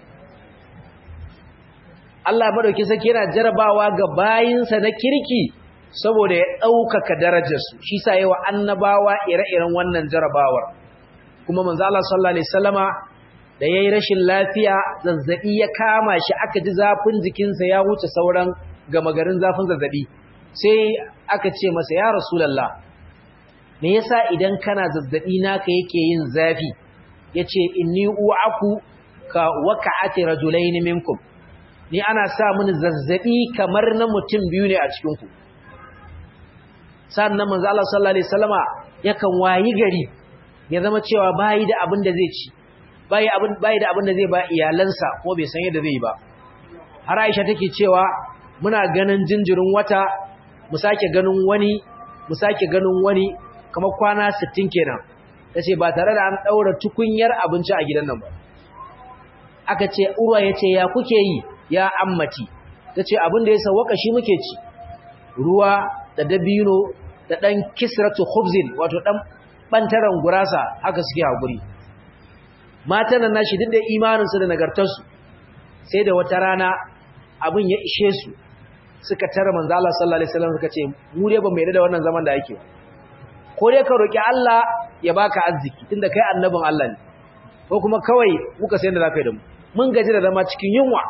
Allah madaukakin sarki yana jarabawa ga bayinsa na kirki saboda ya ɗaukaka darajarsu shi sa yawa annabawa ire-iren wannan jarabawar kuma manzo Allah sallallahu alaihi wasallama da yayi rashin lafiya zazzabi ya kama shi aka ji zafin jikinsa ya wuce sauran gama garin zafin zazzabi sai aka ce masa ya rasulullah me yasa idan kana zazzabi naka yake yin zafi yace inni u'aku ka waka'ati rajulain minkum ni ana sa mini zazzabi kamar na mutum biyu ne a cikin ku sannan manzo Allah sallallahu alaihi wasallama yakan wayi gari ya zama cewa bai da abin da zai ci bai abin bai da abin da zai ba iyalansa ko bai san yadda zai ba har Aisha take cewa muna ganin jinjirin wata mu sake ganin wani mu sake ganin wani kamar kwana sittin kenan tace ba tare da an daura tukunyar abinci a gidan nan ba aka ce Urwa yace ya kuke yi ya ammati tace abin da ya sawaka shi muke ci ruwa da dabino da dan kisratu khubzin wato dan bantaran gurasa haka suke hakuri matan nan nashi duk da imanin su da nagartar su sai da wata rana abin ya ishe su suka tare manzo Allah sallallahu alaihi wasallam suka ce mu dai ba mu yarda da wannan zaman da ake ko dai ka roki Allah ya baka arziki tunda kai annabin Allah ne ko kuma kawai muka sai da zakai da mu mun gaji da zama cikin yunwa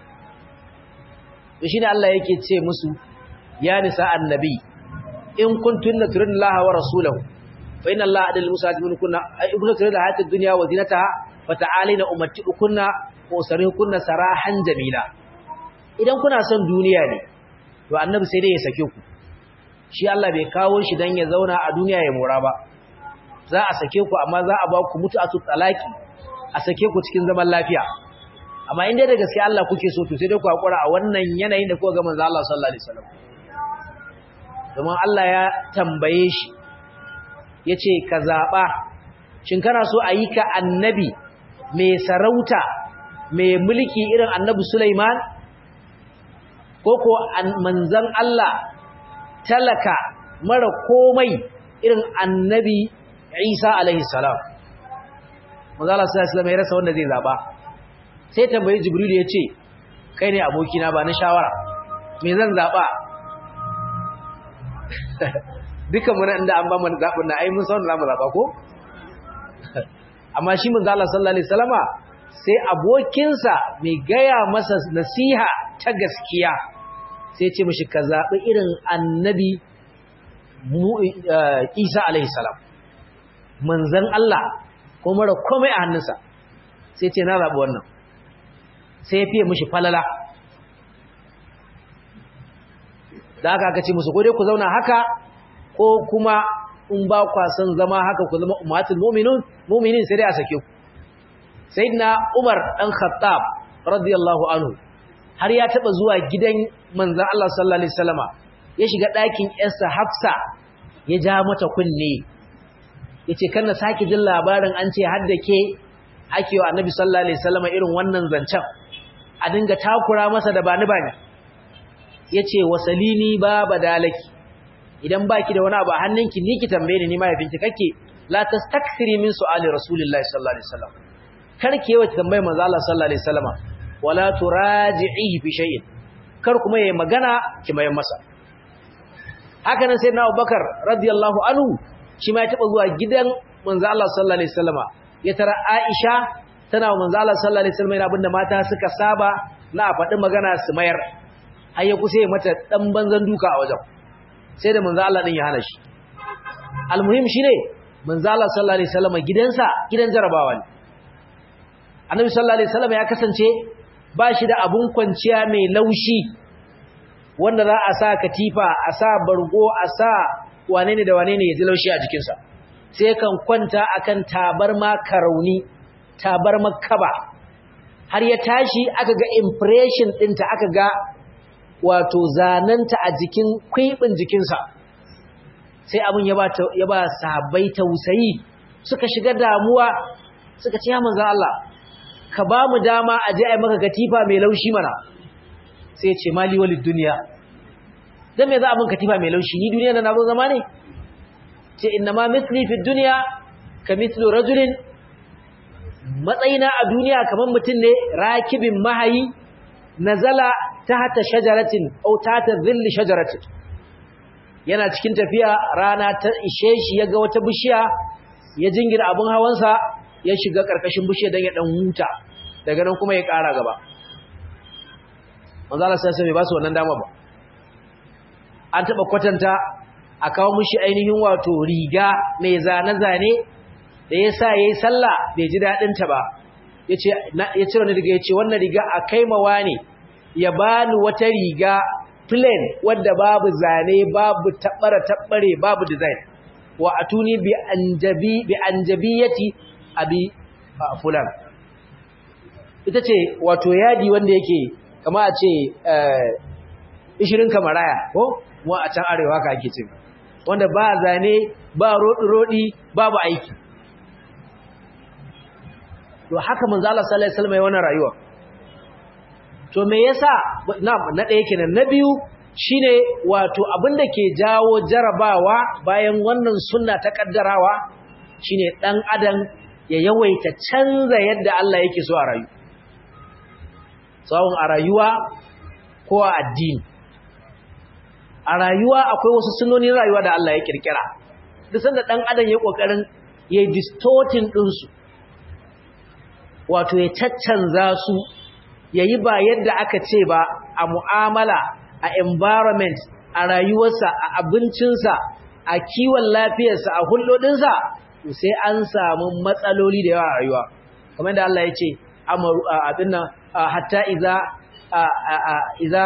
to shine Allah yake ce musu ya nisa annabi in kuntunna turidullaha wa rasulahu fa inna Allaha adal musajidun kunna ibnu turida hayatid dunya wa zinataha fa ta'alina ummatukunna wa usarihukunna sarahan jamila idan kuna son duniya ne to annabi sai dai ya sake ku shi Allah bai kawo shi dan ya zauna a duniya ya mora ba za a sake ku amma za a ba ku mutu'atu talaki a sake ku cikin zaman lafiya amma in dai da gaske Allah kuke so to sai dai ku hakura a wannan yanayin da kuka ga manzo Allah sallallahu alaihi wasallam domin Allah ya tambaye shi yace ka zaba shin kana so a yi ka annabi mai sarauta mai mulki irin annabi Sulaiman koko manzan Allah talaka mara komai irin annabi Isa alaihi salam manzo Allah sallallahu alaihi wasallam ya rasa wanda zai zaba sai tambayi Jibril ya ce kai ne abokina ba na shawara me zan zaba dukan mun inda an ba mu zabin na ai mun san zamu zaba ko amma shi manzo Allah sallallahu alaihi wasallama sai abokinsa mai gaya masa nasiha ta gaskiya sai ce mishi ka zabi irin annabi Isa alaihi salam manzon Allah ko mara komai a hannunsa sai ce na zabi wannan sai ya fiye mishi falala da haka aka ce musu ko dai ku zauna haka ko kuma in ba kwa san zama haka ku zama ummatul mu'minun mu'minin sai dai a sake ku sayyidina Umar dan Khattab radiyallahu anhu har ya taba zuwa gidan manzon Allah sallallahu alaihi wasallama ya shiga ɗakin yarsa Hafsa ya ja mata kunne yace kana saki jin labarin an ce har da ke ake wa Annabi sallallahu alaihi wasallama irin wannan zancen a dinga takura masa da bani bani yace wasalini baba dalaki idan baki da wani abu a hannunki ni ki tambaye ni ni mahaifinki kake la tastakthiri min su'ali rasulillahi sallallahu alaihi wasallam karki yawa tambaye manzo Allah sallallahu alaihi wasallam wala turaji'ihi fi shay'in kar kuma yayi magana ki mayan masa haka nan sayyidina Abubakar radiyallahu anhu shi ma ya taba zuwa gidan manzo Allah sallallahu alaihi wasallam ya tara Aisha tana wa manzo Allah sallallahu alaihi wasallam yana abinda mata suka saba na faɗi magana su mayar har ya kusa ya mata dan banzan duka a wajen sai da manzo Allah din ya hana shi almuhim shine manzo Allah sallallahu alaihi wasallam gidansa gidan jarabawa ne annabi sallallahu alaihi wasallam ya kasance ba shi da abun kwanciya mai laushi wanda za a sa katifa a sa bargo a sa wane ne da wane ne ya ji laushi a jikinsa sai kan kwanta akan tabarma karauni tabarma kaba har ya tashi aka ga impression ɗinta aka ga wato zananta a jikin kwibin jikinsa sai abin ya ba ya ba sahabbai tausayi suka shiga damuwa suka ce ya manzo Allah ka ba mu dama a je ai maka katifa mai laushi mana sai ya ce mali walid dunya dan me za a mun katifa mai laushi ni duniya na zo zama ne ce inna ma mithli fi dunya ka mithlu rajulin matsayina a duniya kamar mutum ne rakibin mahayi nazala tahta shajaratin aw tahta dhilli shajaratin yana cikin tafiya rana ta ishe shi yaga wata bishiya ya jingira abun hawansa ya shiga karkashin bishiyar dan ya dan huta daga nan kuma ya ƙara gaba manzo Allah sai sai bai ba su wannan dama ba an taba kwatanta a kawo mishi ainihin wato riga mai zane zane da yasa yayi sallah bai ji dadin ta ba yace ya cire ni riga yace wannan riga a kaimawa ne ya bani wata riga plain wadda babu zane babu tabbara tabbare babu design wa atuni bi anjabi bi anjabiyati abi fulan ita ce wato yadi wanda yake kama a ce ishirin kamaraya ko mu a can arewa ka ake ce wanda ba zane ba rodi rodi babu aiki to haka manzo Allah sallallahu alaihi wasallam ya wannan rayuwa to me yasa na na ɗaya kenan na biyu shine wato abinda ke jawo jarabawa bayan wannan sunna ta kaddarawa shine dan adam ya yawaita canza yadda Allah yake so a rayu tsawon a rayuwa ko a addini a rayuwa akwai wasu sunnonin rayuwa da Allah ya kirkira duk sanda dan adam ya kokarin ya distorting din su wato ya caccanza su yayi ba yadda aka ce ba a mu'amala a environment a rayuwarsa a abincinsa a kiwon lafiyarsa a hulɗoɗinsa to sai an samu matsaloli da yawa a rayuwa kamar da Allah ya ce abin nan hatta iza iza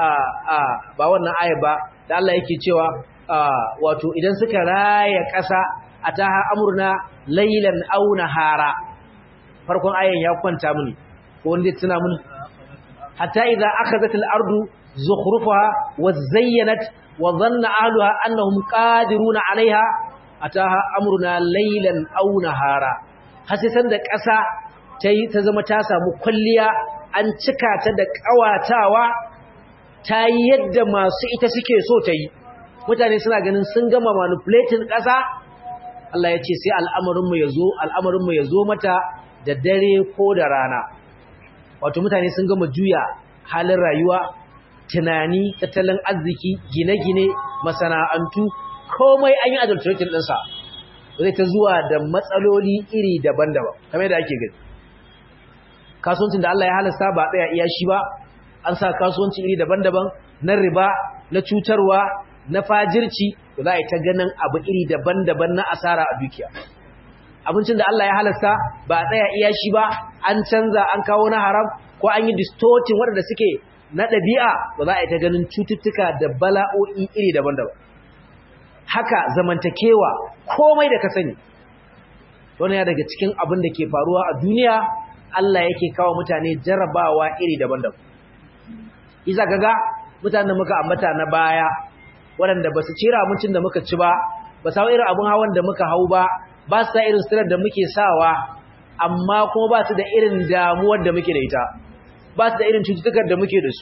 ba wannan aya ba da Allah yake cewa wato idan suka raya ƙasa ataha amruna laylan aw nahara farkon ayan ya kwanta mini ko wanda tuna mini hatta idza akhadhat al-ardu zukhrufaha wa zayyanat wa dhanna ahluha annahum qadiruna 'alayha ataha amruna laylan aw nahara hasisan da ƙasa tayi ta zama ta samu kulliya an cika ta da kawatawa tayi yadda masu ita suke so tayi mutane suna ganin sun gama manipulating ƙasa Allah ya ce sai al'amarin mu yazo al'amarin mu yazo mata da dare ko da rana wato mutane sun gama juya halin rayuwa tunani tattalin arziki gine-gine masana'antu komai an yi adulterating ɗinsa zai ta zuwa da matsaloli iri daban-daban kamar yadda ake gani kasuwancin da Allah ya halasta ba tsaya iya shi ba an sa kasuwanci iri daban-daban na riba na cutarwa na fajirci da za a yi ta ganin abu iri daban-daban na asara a dukiya abincin da Allah ya halasta ba tsaya iya shi ba an canza an kawo na haram ko an yi distorting waɗanda suke na ɗabi'a ba za a yi ta ganin cututtuka da bala'o'i iri daban-daban haka zamantakewa komai da ka sani wannan ya daga cikin abin da ke faruwa a duniya Allah yake kawo mutane jarabawa iri daban-daban iza kaga mutanen muka ambata na baya waɗanda ba su cira abincin da muka ci ba ba sa irin abin hawan da muka hau ba ba su da irin suturar da muke sawa amma kuma ba su da irin damuwar da muke da ita ba su da irin cututtukar da muke da su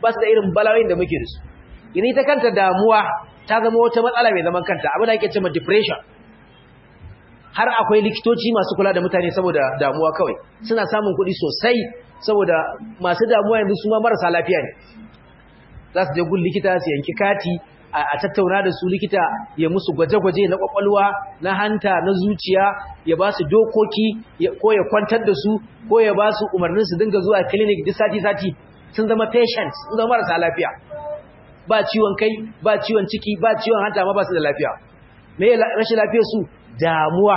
ba su da irin bala'o'in da muke da su ini ta kanta damuwa ta zama wata matsala mai zaman kanta abin da ake cewa depression har akwai likitoci masu kula da mutane saboda damuwa kawai suna samun kuɗi sosai saboda masu damuwa yanzu su ma marasa lafiya ne za su je gun likita su yanki kati a tattauna da su likita ya musu gwaje-gwaje na kwakwalwa na hanta na zuciya ya ba su dokoki ko ya kwantar da su ko ya ba su umarnin su dinga zuwa clinic duk sati-sati sun zama patients sun zama marasa lafiya ba ciwon kai ba ciwon ciki ba ciwon hanta ma ba su da lafiya me rashin lafiyar su damuwa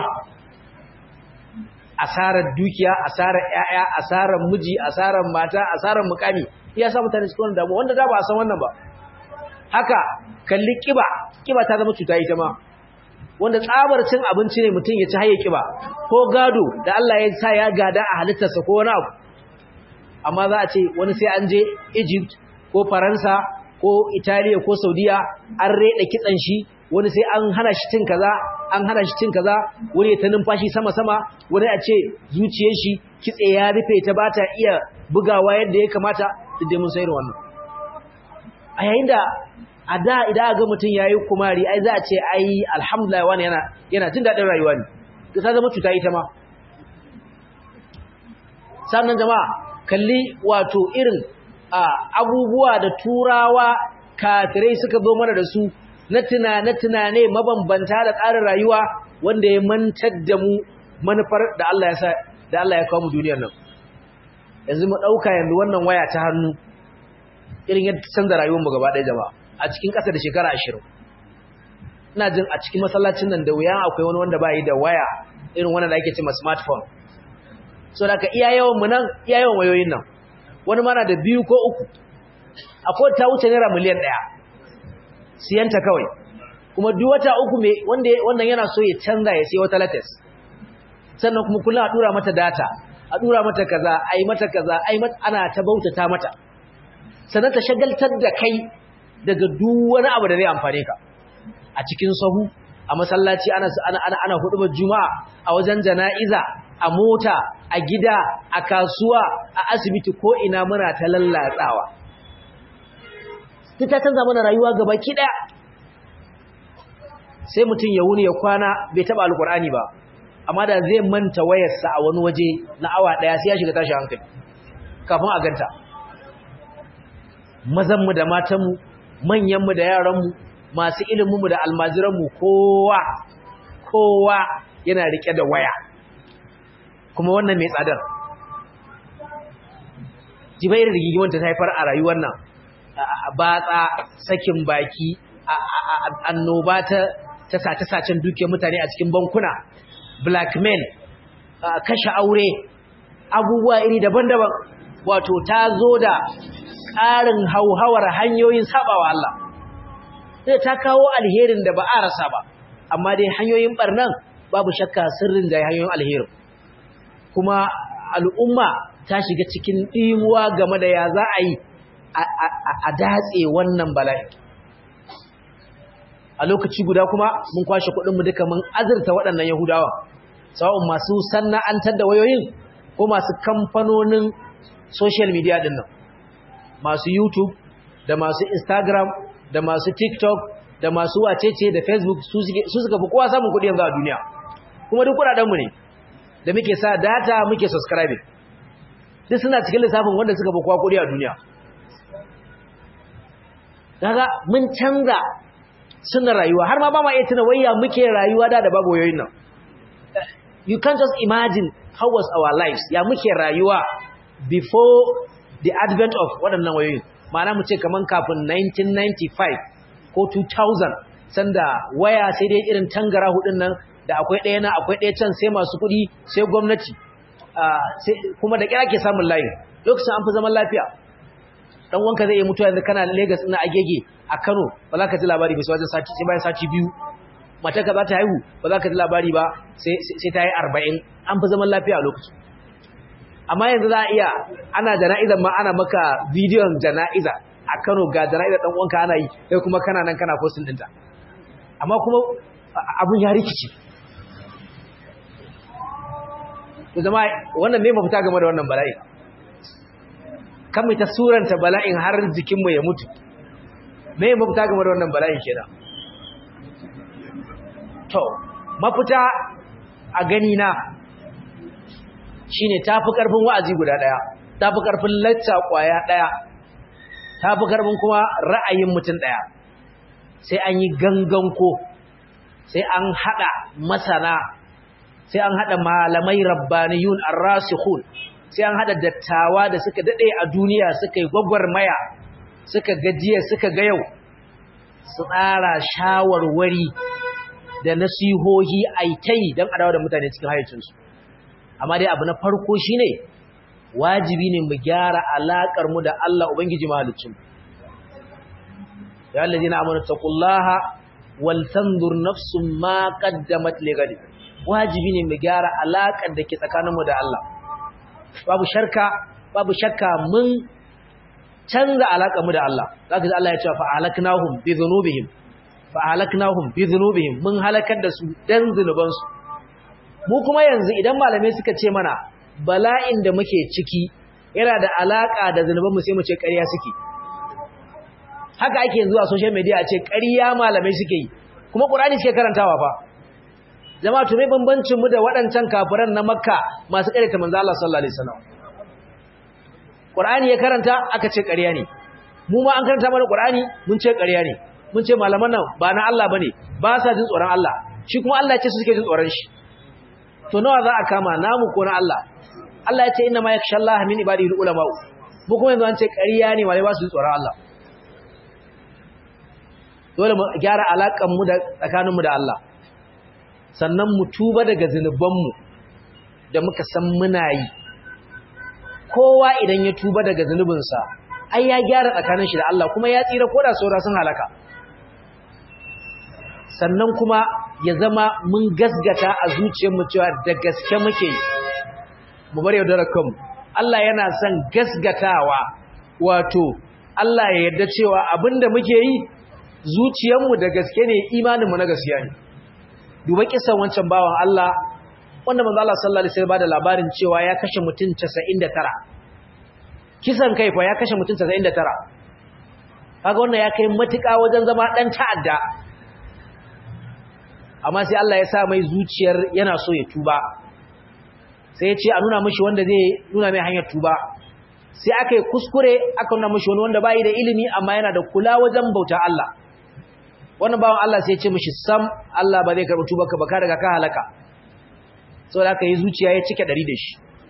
asarar dukiya asarar ƴaƴa asarar miji asarar mata asarar mukami ya sa mutane cikin wannan damuwa wanda da ba a san wannan ba haka kalli kiba kiba ta zama cuta ita ma wanda tsabar cin abinci ne mutum ya ci haye kiba ko gado da Allah ya sa ya gada a halittarsa ko wani abu amma za a ce wani sai an je Egypt ko Faransa ko Italiya ko Saudiya an reda kitsan shi wani sai an hana shi cin kaza an hana shi cin kaza wani ya ta numfashi sama sama wani a ce zuciyar shi kitse ya rufe ta bata iya bugawa yadda ya kamata duk mun sayar wannan a yayin da a da idan ga mutum yayi kumari ai za a ce ai alhamdulillah wani yana yana jin dadin rayuwa ne to ta zama cuta ita ma sannan jama'a kalli wato irin abubuwa da turawa kafirai suka zo mana da su na tunane tunane mabambanta da tsarin rayuwa wanda ya mantar da mu manufar da Allah ya sa da Allah ya kawo mu duniyar nan yanzu mu dauka yanzu wannan waya ta hannu irin yadda canza rayuwar mu gaba ɗaya jama'a a cikin ƙasa da shekara ashirin ina jin a cikin masallacin nan da wuya akwai wani wanda bai da waya irin wannan da ake cewa smartphone so da ka iya yawan mu nan iya yawan wayoyin nan wani mana da biyu ko uku akwai ta wuce naira miliyan ɗaya siyanta kawai kuma duk wata uku me wanda wannan yana so ya canza ya sai wata latest sannan kuma kullum a dura mata data a dura mata kaza ai mata kaza ai mata ana ta bautata mata sannan ta shagaltar da kai daga duk wani abu da zai amfane ka a cikin sahu a masallaci ana ana ana, ana hudubar juma'a a wajen jana'iza a mota a gida a kasuwa a asibiti ko ina muna ta lallatsawa duk ta canza mana rayuwa gabaki daya sai mutum ya wuni ya kwana bai taba alkur'ani ba amma da zai manta wayarsa a wani waje na awa daya sai ya shiga tashi hankali kafin a ganta mazanmu da matanmu manyanmu da yaranmu masu iliminmu da almajiranmu kowa kowa yana rike da waya kuma wannan mai tsadar jibairar rigigiman ta haifar a rayuwar nan batsa sakin baki annoba ta ta sace-sacen dukiyar mutane a cikin bankuna blackmail kashe aure abubuwa iri daban-daban wato ta zo da ƙarin hauhawar hanyoyin sabawa Allah sai ta kawo alherin da ba a rasa ba amma dai hanyoyin barnan babu shakka sirrin da hanyoyin alherin kuma al'umma ta shiga cikin dimuwa game da ya za a yi a datse wannan bala'i a lokaci guda kuma mun kwashe kuɗinmu duka mun azurta waɗannan yahudawa sawa'un masu sana'antar da wayoyin ko masu kamfanonin social media ɗin nan masu YouTube da masu Instagram da masu TikTok da masu wacece da Facebook su suka fi kowa samun kuɗi yanzu a duniya kuma duk kuɗaɗenmu ne da muke sa data muke subscribing duk suna cikin lissafin wanda suka fi kowa kuɗi a duniya daga mun canza suna rayuwa har ma ba ma iya tuna wayya muke rayuwa da da babu wayoyin nan you can't just imagine how was our lives ya muke rayuwa before the advent of waɗannan wayoyin ma'ana mu ce kaman kafin nineteen ninety-five ko two thousand sanda waya sai dai irin tangara hudun nan da akwai ɗaya na akwai ɗaya can sai masu kuɗi sai gwamnati kuma da kira ke samun layi lokacin an fi zaman lafiya dan wanka zai yi mutuwa yanzu kana Lagos ina Agege a Kano ba za ka ji labari ba sai wajen sati sai bayan sati biyu matarka za ta haihu ba za ka ji labari ba sai sai ta yi arba'in an fi zaman lafiya a lokacin amma yanzu za a iya ana jana'izar ma ana maka bidiyon jana'iza a Kano ga jana'izar dan wanka ana yi sai kuma kana nan kana posting dinta amma kuma abun ya rikice to zama wannan me mafita game da wannan bala'i kan mu ta suranta bala'in har jikin mu ya mutu me mafita game da wannan bala'in kenan to mafita a gani na shine tafi karfin wa'azi guda daya tafi karfin lacca kwaya daya tafi karfin kuma ra'ayin mutum daya sai an yi ganganko sai an hada masana sai an hada malamai rabbaniyun ar-rasikhun sai an hada dattawa da suka dade a duniya suka yi gwagwarmaya suka gajiya suka ga yau su tsara shawarwari da nasihohi aitai dan adawa da mutane cikin hayyacinsu amma dai abu na farko shine wajibi ne mu gyara alakar mu da Allah ubangiji mahaliccin ya allazina amanu taqullaha wal tanzur nafsum ma qaddamat lighad wajibi ne mu gyara alakar da ke tsakaninmu da Allah babu sharka babu shakka mun canza alakar mu da Allah zaka ji Allah ya ce fa halaknahum bi dhunubihim fa halaknahum bi dhunubihim mun halakar da su dan zunubansu mu kuma yanzu idan malamai suka ce mana bala'in da muke ciki yana da alaka da zunubanmu sai mu ce ƙarya suke haka ake yanzu a social media a ce ƙarya malamai suke yi kuma Qur'ani suke karantawa fa jama'a to me bambancin mu da waɗancan kafiran na Makka masu ƙaryata manzo Allah sallallahu alaihi wasallam Qur'ani ya karanta aka ce ƙarya ne mu ma an karanta mana Qur'ani mun ce ƙarya ne mun ce malaman nan ba na Allah bane ba sa jin tsoron Allah shi kuma Allah ya ce su suke jin tsoron shi to nawa za a kama namu ko na Allah Allah ya ce inna ma yakhshallaha min ibadihi ulama mu kuma yanzu an ce ƙarya ne wale ba su tsoron Allah dole mu gyara alakan mu da tsakanin mu da Allah sannan mu tuba daga zinuban mu da muka san muna yi kowa idan ya tuba daga zunubin sa ai ya gyara tsakanin shi da Allah kuma ya tsira koda saura sun halaka sannan kuma ya zama mun gasgata a zuciyarmu cewa da gaske muke mu bar yaudarar kanmu Allah yana son gasgatawa wato Allah ya yarda cewa abinda muke yi zuciyarmu da gaske ne imaninmu na gaskiya ne duba kisan wancan bawan Allah wanda manzo Allah sallallahu alaihi wasallam ba da labarin cewa ya kashe mutum casa'in da tara kisan kai fa ya kashe mutum casa'in da tara kaga wannan ya kai matuƙa wajen zama dan ta'adda amma sai Allah ya sa mai zuciyar yana so ya tuba sai ya ce a nuna mishi wanda zai nuna mai hanyar tuba sai aka yi kuskure aka nuna mishi wani wanda bai da ilimi amma yana da kula wajen bauta Allah wannan bawan Allah sai ya ce mishi sam Allah ba zai karɓi tuba ka ba ka daga ka halaka saboda aka yi zuciya ya cike ɗari da shi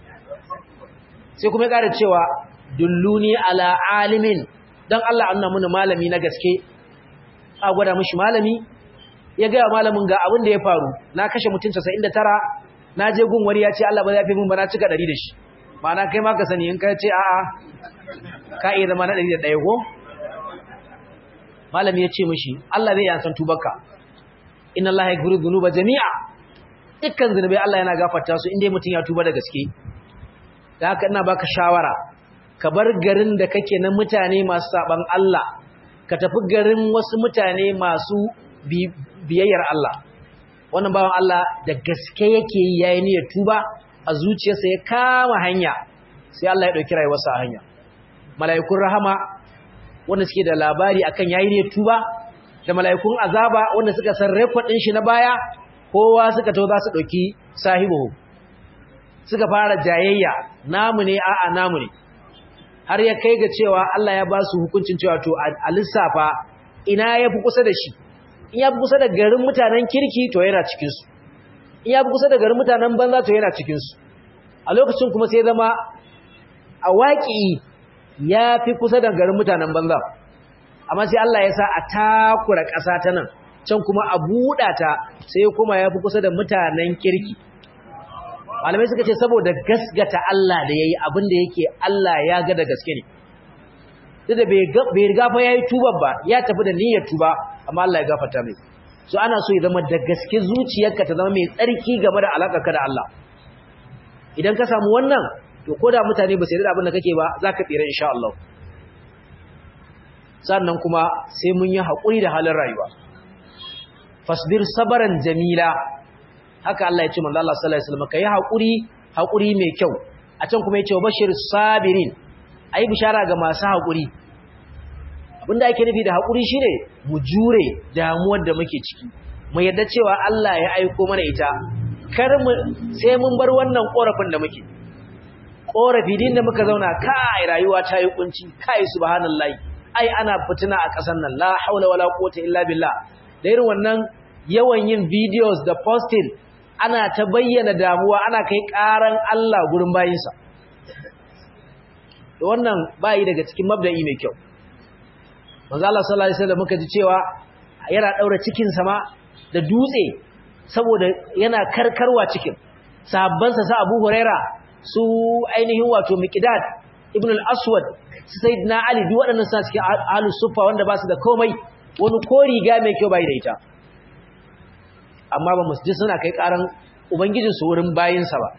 sai kuma ya ƙara cewa dulluni ala alimin dan Allah an nuna mana malami na gaske a gwada mishi malami ya gaya malamin ga abin da ya faru na kashe mutum casa'in da tara na je gun wani ya ce Allah ba zai fi min ba na cika ɗari da shi ma'ana kai ma ka sani in ka ce a'a ka iya zama na ɗari da ɗaya ko malami ya ce mishi Allah zai yansan tubarka inna Allah yaghfiru dhunuba jami'a dukkan zunubai Allah yana gafarta su inda mutum ya tuba da gaske da haka ina baka shawara ka bar garin da kake na mutane masu saban Allah ka tafi garin wasu mutane masu biyayyar Allah wannan bawan Allah da gaske yake yi yayin niyyar tuba a zuciyarsa ya kama hanya sai Allah ya dauki rayuwarsa a hanya mala'ikun rahama wanda suke da labari akan yayin niyyar tuba da mala'ikun azaba wanda suka san record din shi na baya kowa suka to za su dauki sahibu suka fara jayayya namu ne a'a namu ne har ya kai ga cewa Allah ya ba su hukuncin cewa to a lissafa ina yafi kusa da shi in ya fi kusa da garin mutanen kirki to yana cikinsu in ya fi kusa da garin mutanen banza to yana cikinsu a lokacin kuma sai zama a waƙi ya fi kusa da garin mutanen banza amma sai Allah ya sa a takura ƙasa ta nan can kuma a buɗa ta sai kuma ya fi kusa da mutanen kirki malamai suka ce saboda gasgata Allah da ya yi abin da yake Allah ya ga da gaske ne duk da bai riga fa ya yi tuba ba ya tafi da niyyar tuba amma Allah ya gafarta mai so ana so ya zama da gaske zuciyarka ta zama mai tsarki game da alakarka da Allah idan ka samu wannan to koda mutane ba su yarda abin da kake ba zaka tsira insha Allah sannan kuma sai mun yi hakuri da halin rayuwa fasbir sabran jamila haka Allah ya ce manzo Allah sallallahu alaihi wasallam kai hakuri hakuri mai kyau a can kuma yace bashir sabirin ayi bishara ga masu haƙuri. Abinda ake nufi da haƙuri shine mu jure damuwar da muke ciki, mu yadda cewa Allah ya aiko mana ita, kar mu sai mun bar wannan korafin da muke. Korafi din da muka zauna kai rayuwa ta yi kunci, kai subhanallahi, ai ana fitina a ƙasar nan, la haula wala quwwata illa billah. Da irin wannan yawan yin videos da posting ana ta bayyana damuwa, ana kai ƙaran Allah gurin bayinsa. Da wannan bayi daga cikin mabda'i mai kyau. Manzo Allah sallallahu alaihi wasallam muka ji cewa yana daura cikin sama da dutse saboda yana karkarwa cikin. Sahabbansa sa Abu Huraira, su ainihin wato Miqdad ibn al-Aswad, su Sayyidina Ali, duk waɗannan suna cikin ahlus suffa wanda ba su da komai, wani ko riga mai kyau bai da ita. Amma ba mu ji suna kai karan ubangijinsu wurin bayinsa ba.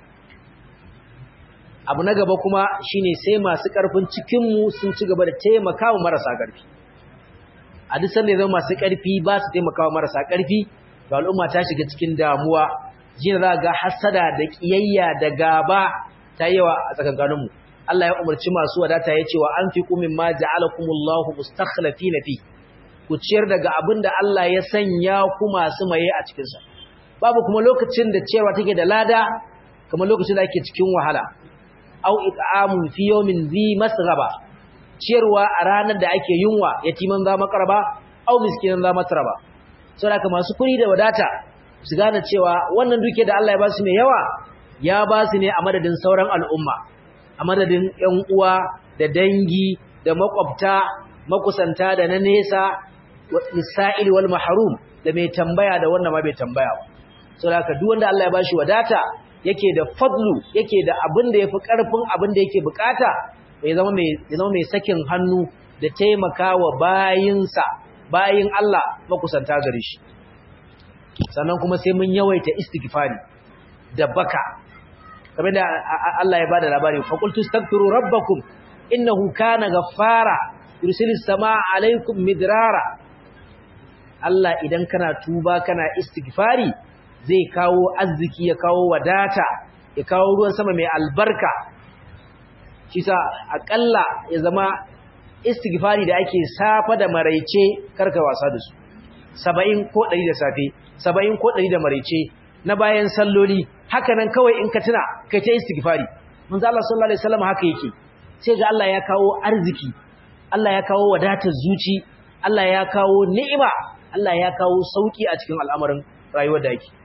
Abu na gaba kuma shine sai masu ƙarfin cikinmu sun ci gaba da taimakawa marasa ƙarfi. A duk sanda ya zama masu ƙarfi ba su taimakawa marasa ƙarfi, ga al'umma ta shiga cikin damuwa. Jiya za ga hasada da ƙiyayya da gaba ta yawa a tsakankaninmu. Allah ya umarci masu wadata ya ce wa anfiqu mimma ja'alakumullahu mustakhlifina fi. Ku ciyar daga abin da Allah ya sanya ku masu maye a cikinsa. Babu kuma lokacin da ciyarwa take da lada kamar lokacin da ake cikin wahala. Au it'amun fi yawmin zi masghaba, ciyarwa a ranar da ake yunwa, yatiman za makaraba au miskinan za matraba. Saboda masu kuri da wadata su gane cewa wannan duke da Allah ya ba su mai yawa, ya ba su ne a madadin sauran al'umma, a madadin ƴan uwa da dangi da makwabta, makusanta da na nesa, misa'il wal mahrum, da mai tambaya da wanda ma bai tambaya ba. Saboda duk wanda Allah ya ba shi wadata yake da fadlu, yake da abin da yafi karfin abin da yake bukata, bai zama mai zama mai sakin hannu da taimakawa bayinsa, bayin Allah makusanta gare shi. Sannan kuma sai mun yawaita istighfari da baka, kamar da Allah ya bada labari, fa qultu astaghfiru rabbakum innahu kana ghaffara yursilis samaa alaikum midrara. Allah idan kana tuba kana istighfari zai kawo arziki, ya kawo wadata, ya kawo ruwan sama mai albarka. Shi sa akalla ya zama istighfari da ake safa da maraice karka wasa da su, saba'in ko ɗari da safe, saba'in ko ɗari da maraice, na bayan salloli. Haka nan kawai in ka tuna kai ta istighfari. Manzo Allah sallallahu alaihi wasallam haka yake, sai ga Allah ya kawo arziki, Allah ya kawo wadatar zuci, Allah ya kawo ni'ima, Allah ya kawo sauki a cikin al'amarin rayuwar da yake.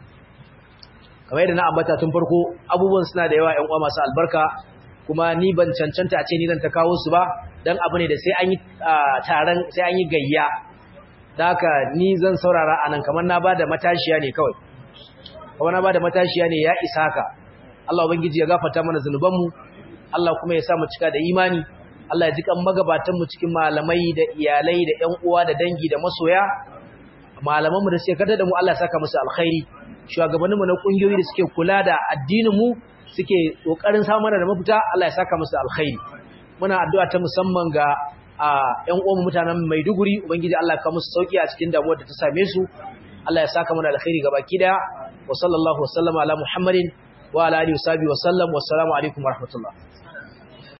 Kamar yadda na ambata tun farko, abubuwan suna da yawa ƴan uwa masu albarka, kuma ni ban cancanta a ce ni zan ta kawo su ba, dan abu ne da sai an yi taron, sai an yi gayya. Da haka ni zan saurara anan, kamar na bada matashiya ne kawai. Kamar na bada matashiya ne ya isa haka. Allah ubangiji ya gafarta mana zanubanmu, Allah kuma ya sa mu cika da imani. Allah ya jikan magabatan mu cikin malamai da iyalai da ƴan uwa da dangi da masoya. Malaman mu da suke kada da mu, Allah ya saka musu alkhairi. Shugabannin mu na kungiyoyi da suke kula da addinin mu, suke kokarin samu mana da mafita, Allah ya saka musu alkhairi. Muna addu'a ta musamman ga ƴan uwan mutanen Maiduguri, ubangiji Allah ya kawo musu sauki a cikin damuwar da ta same su. Allah ya saka mana alkhairi gabaki daya. Wa sallallahu wa sallama ala Muhammadin wa ala alihi wa sahbihi wa sallam. Wassalamu alaikum wa rahmatullah.